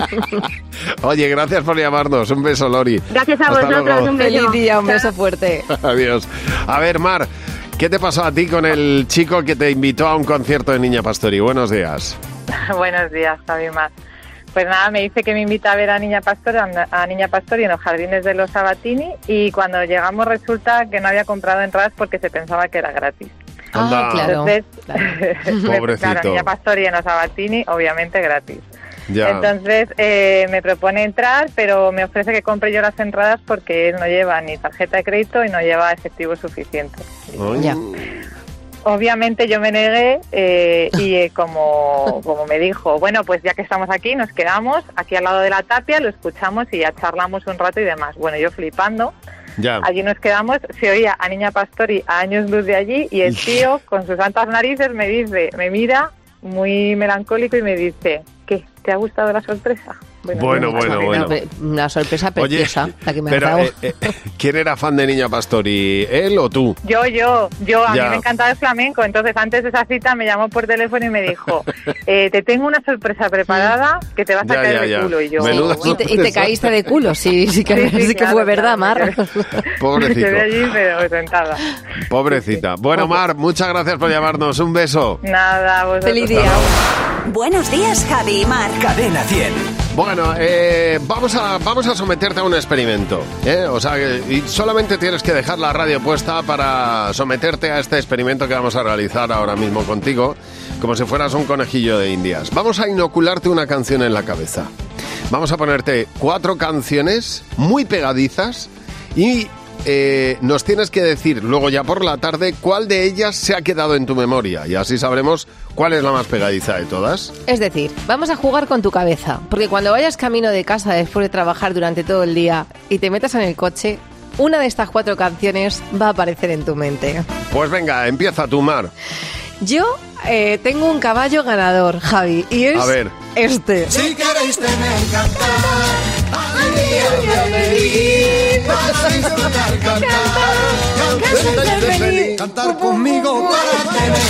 Speaker 3: Oye, gracias por llamarnos. Un beso, Lori.
Speaker 9: Gracias a vosotros.
Speaker 3: Luego.
Speaker 9: Un beso.
Speaker 4: Feliz día, un beso fuerte.
Speaker 3: Adiós. A ver, Mar, ¿qué te pasó a ti con el chico que te invitó a un concierto de Niña Pastori? Buenos días.
Speaker 10: Buenos días, Javi Mar. Pues nada, me dice que me invita a ver a Niña Pastori en los jardines de los Sabatini y cuando llegamos resulta que no había comprado entradas porque se pensaba que era gratis.
Speaker 3: Anda.
Speaker 4: Claro.
Speaker 10: Entonces,
Speaker 3: pobrecito.
Speaker 10: Claro, Niña Pastori en los Sabatini, obviamente gratis.
Speaker 3: Ya.
Speaker 10: Entonces me propone entrar, pero me ofrece que compre yo las entradas porque él no lleva ni tarjeta de crédito y no lleva efectivo suficiente.
Speaker 4: Ya.
Speaker 10: Obviamente yo me negué y como me dijo, bueno, pues ya que estamos aquí, nos quedamos aquí al lado de la tapia, lo escuchamos y ya charlamos un rato y demás. Bueno, yo flipando.
Speaker 3: Ya.
Speaker 10: Allí nos quedamos, se oía a Niña Pastori a años luz de allí y el tío con sus santas narices me mira muy melancólico y me dice, ¿qué? ¿Te ha gustado la sorpresa?
Speaker 3: Bueno.
Speaker 4: Una sorpresa preciosa,
Speaker 3: Oye,
Speaker 4: la que me
Speaker 3: pero,
Speaker 4: ha dado.
Speaker 3: ¿quién era fan de Niña Pastori? ¿Él o tú?
Speaker 10: Yo, a mí me encantaba el flamenco, entonces antes de esa cita me llamó por teléfono y me dijo, te tengo una sorpresa preparada que te vas a caer de culo. Y yo,
Speaker 4: y te caíste de culo, sí que claro, fue verdad, Mar.
Speaker 3: Pobrecito.
Speaker 10: Me quedé allí, pero sentada.
Speaker 3: Pobrecita. Bueno, Mar, muchas gracias por llamarnos. Un beso.
Speaker 10: Nada, vosotros.
Speaker 4: Feliz día.
Speaker 1: Buenos días, Javi y Mar.
Speaker 2: Cadena 100.
Speaker 3: Bueno, vamos a someterte a un experimento, ¿eh? O sea, y solamente tienes que dejar la radio puesta para someterte a este experimento que vamos a realizar ahora mismo contigo, como si fueras un conejillo de indias. Vamos a inocularte una canción en la cabeza. Vamos a ponerte 4 canciones muy pegadizas y nos tienes que decir luego ya por la tarde cuál de ellas se ha quedado en tu memoria y así sabremos cuál es la más pegadiza de todas.
Speaker 4: Es decir, vamos a jugar con tu cabeza, porque cuando vayas camino de casa después de trabajar durante todo el día y te metas en el coche, una de estas 4 canciones va a aparecer en tu mente.
Speaker 3: Pues venga, empieza tú, Mar.
Speaker 4: Yo tengo un caballo ganador, Javi, y es este.
Speaker 12: Si queréis tener cantar conmigo para tener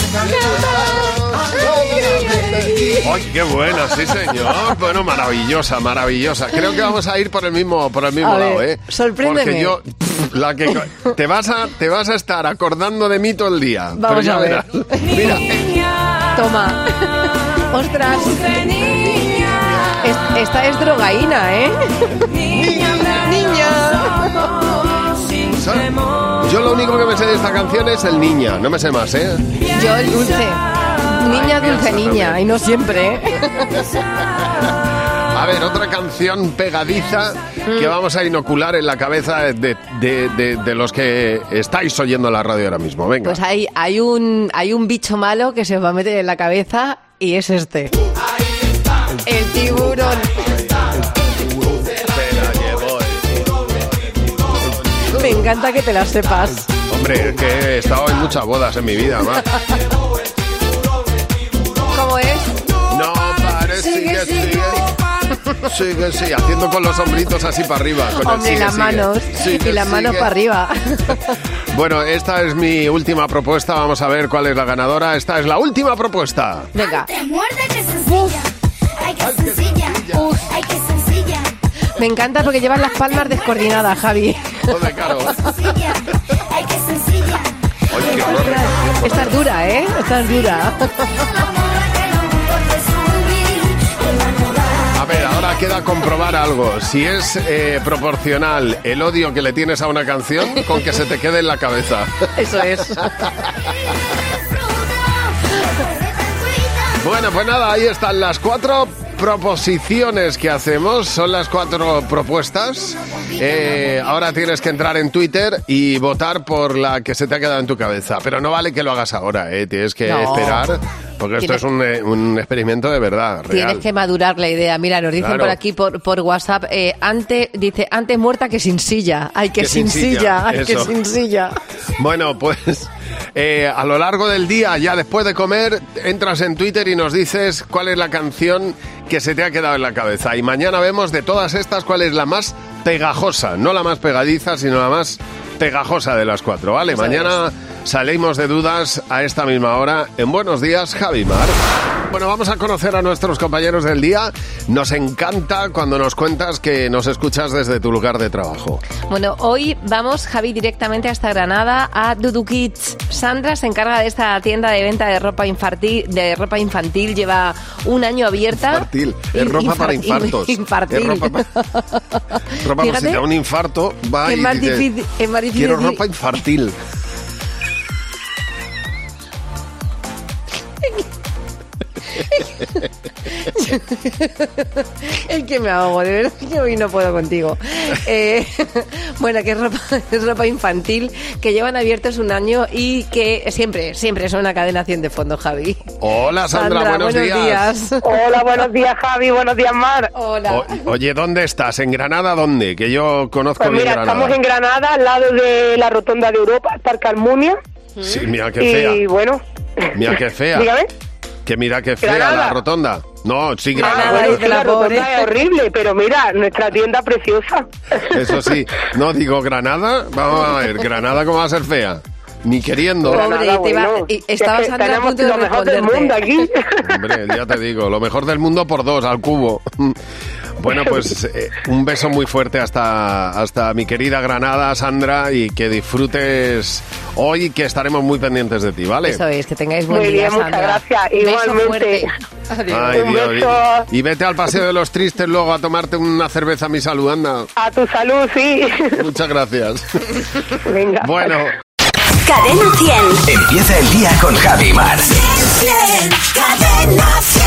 Speaker 3: ¡Ay, qué buena! Sí, señor. Bueno, maravillosa. Creo que vamos a ir por el mismo lado, ¿eh?
Speaker 4: Sorpréndeme.
Speaker 3: Porque yo, te vas a estar acordando de mí todo el día.
Speaker 4: Vamos a ver.
Speaker 3: Mira.
Speaker 4: Toma. ¡Ostras! Esta es drogaína, ¿eh?
Speaker 12: Niña.
Speaker 3: Yo lo único que me sé de esta canción es el Niña. No me sé más, ¿eh?
Speaker 4: Yo el Dulce. Niña, dulce niña. Y no siempre, ¿eh?
Speaker 3: A ver, otra canción pegadiza que vamos a inocular en la cabeza de los que estáis oyendo la radio ahora mismo. Venga.
Speaker 4: Pues hay un bicho malo que se os va a meter en la cabeza y es este. El tiburón. Me encanta que te la sepas.
Speaker 3: Hombre, es que he estado en muchas bodas en mi vida, Mar.
Speaker 4: ¿Cómo es?
Speaker 3: No pares, sigue. Sigue, haciendo con los hombritos así para arriba. Con
Speaker 4: hombre,
Speaker 3: las
Speaker 4: manos. Y las manos para arriba.
Speaker 3: Bueno, esta es mi última propuesta. Vamos a ver cuál es la ganadora. Esta es la última propuesta.
Speaker 4: Venga.
Speaker 12: Te muerde que sencilla. Ay, que sencilla. Ay, que sencilla.
Speaker 4: Me encanta porque llevas las palmas descoordinadas, Javi.
Speaker 3: Joder, claro.
Speaker 12: Ay, que sencilla.
Speaker 3: Oye, qué horror.
Speaker 4: Esta es dura, ¿eh? Esta es dura.
Speaker 3: A ver, ahora queda comprobar algo. Si es proporcional el odio que le tienes a una canción con que se te quede en la cabeza.
Speaker 4: Eso es.
Speaker 3: Bueno, pues nada, ahí están las 4 proposiciones que hacemos. Son las 4 propuestas. Ahora tienes que entrar en Twitter y votar por la que se te ha quedado en tu cabeza. Pero no vale que lo hagas ahora, tienes que esperar. Porque esto es un experimento de verdad, real.
Speaker 4: Tienes que madurar la idea. Mira, nos dicen por aquí, por WhatsApp, antes muerta que sin silla. Ay, que sin silla. Ay, que sin silla.
Speaker 3: Bueno, pues a lo largo del día, ya después de comer, entras en Twitter y nos dices cuál es la canción que se te ha quedado en la cabeza. Y mañana vemos de todas estas cuál es la más pegajosa. No la más pegadiza, sino la más pegajosa de las 4, ¿vale?
Speaker 4: Eso
Speaker 3: Mañana salimos de dudas a esta misma hora en Buenos Días, Javi Mar. Bueno, vamos a conocer a nuestros compañeros del día. Nos encanta cuando nos cuentas que nos escuchas desde tu lugar de trabajo.
Speaker 4: Bueno, hoy vamos, Javi, directamente hasta Granada, a Dudu Kids. Sandra se encarga de esta tienda de venta de ropa infantil. Lleva un año abierta.
Speaker 3: Infantil. Es ropa para infartos.
Speaker 4: Infantil.
Speaker 3: Es ropa por si te da un infarto, va
Speaker 4: es
Speaker 3: y
Speaker 4: más
Speaker 3: dice,
Speaker 4: difícil, es más difícil.
Speaker 3: quiero ropa infantil.
Speaker 4: Es que me ahogo, de verdad que hoy no puedo contigo. Bueno, que es ropa infantil que llevan abiertos un año y que siempre son una cadena 100 de fondo, Javi.
Speaker 3: Hola, Sandra, buenos días.
Speaker 19: Hola, buenos días, Javi, buenos días, Mar.
Speaker 4: Hola.
Speaker 3: Oye, ¿dónde estás? ¿En Granada dónde? Que yo conozco
Speaker 19: pues
Speaker 3: bien
Speaker 19: mira,
Speaker 3: Granada.
Speaker 19: estamos en Granada, al lado de la Rotonda de Europa, el Parque Almunia.
Speaker 3: Sí, mira qué fea.
Speaker 19: Y bueno...
Speaker 3: Mira qué fea.
Speaker 19: Dígame.
Speaker 3: Que mira qué fea
Speaker 19: Granada.
Speaker 3: la rotonda. No, sí, Granada.
Speaker 19: Bueno, sí, la rotonda es horrible, pero mira, nuestra tienda preciosa.
Speaker 3: Eso sí. No, digo Granada. Vamos a ver, Granada cómo va a ser fea. Ni queriendo.
Speaker 4: Pobre, estaba Sandra a punto de
Speaker 19: lo mejor del mundo aquí.
Speaker 3: Hombre, ya te digo, lo mejor del mundo por 2, al cubo. Bueno, pues un beso muy fuerte hasta mi querida Granada, Sandra, y que disfrutes hoy, que estaremos muy pendientes de ti, ¿vale?
Speaker 4: Eso es, que tengáis buen
Speaker 19: muy
Speaker 4: día,
Speaker 19: bien,
Speaker 4: Sandra.
Speaker 19: muchas gracias.
Speaker 4: Beso
Speaker 19: Igualmente.
Speaker 4: fuerte.
Speaker 3: Ay,
Speaker 19: un
Speaker 3: Dios,
Speaker 19: beso.
Speaker 3: y vete al Paseo de los Tristes luego a tomarte una cerveza a mi salud, anda.
Speaker 19: A tu salud, sí.
Speaker 3: Muchas gracias.
Speaker 19: Venga.
Speaker 3: Bueno.
Speaker 1: Cadena 100.
Speaker 2: Empieza el día con Javi Mar.
Speaker 1: Cadena 100.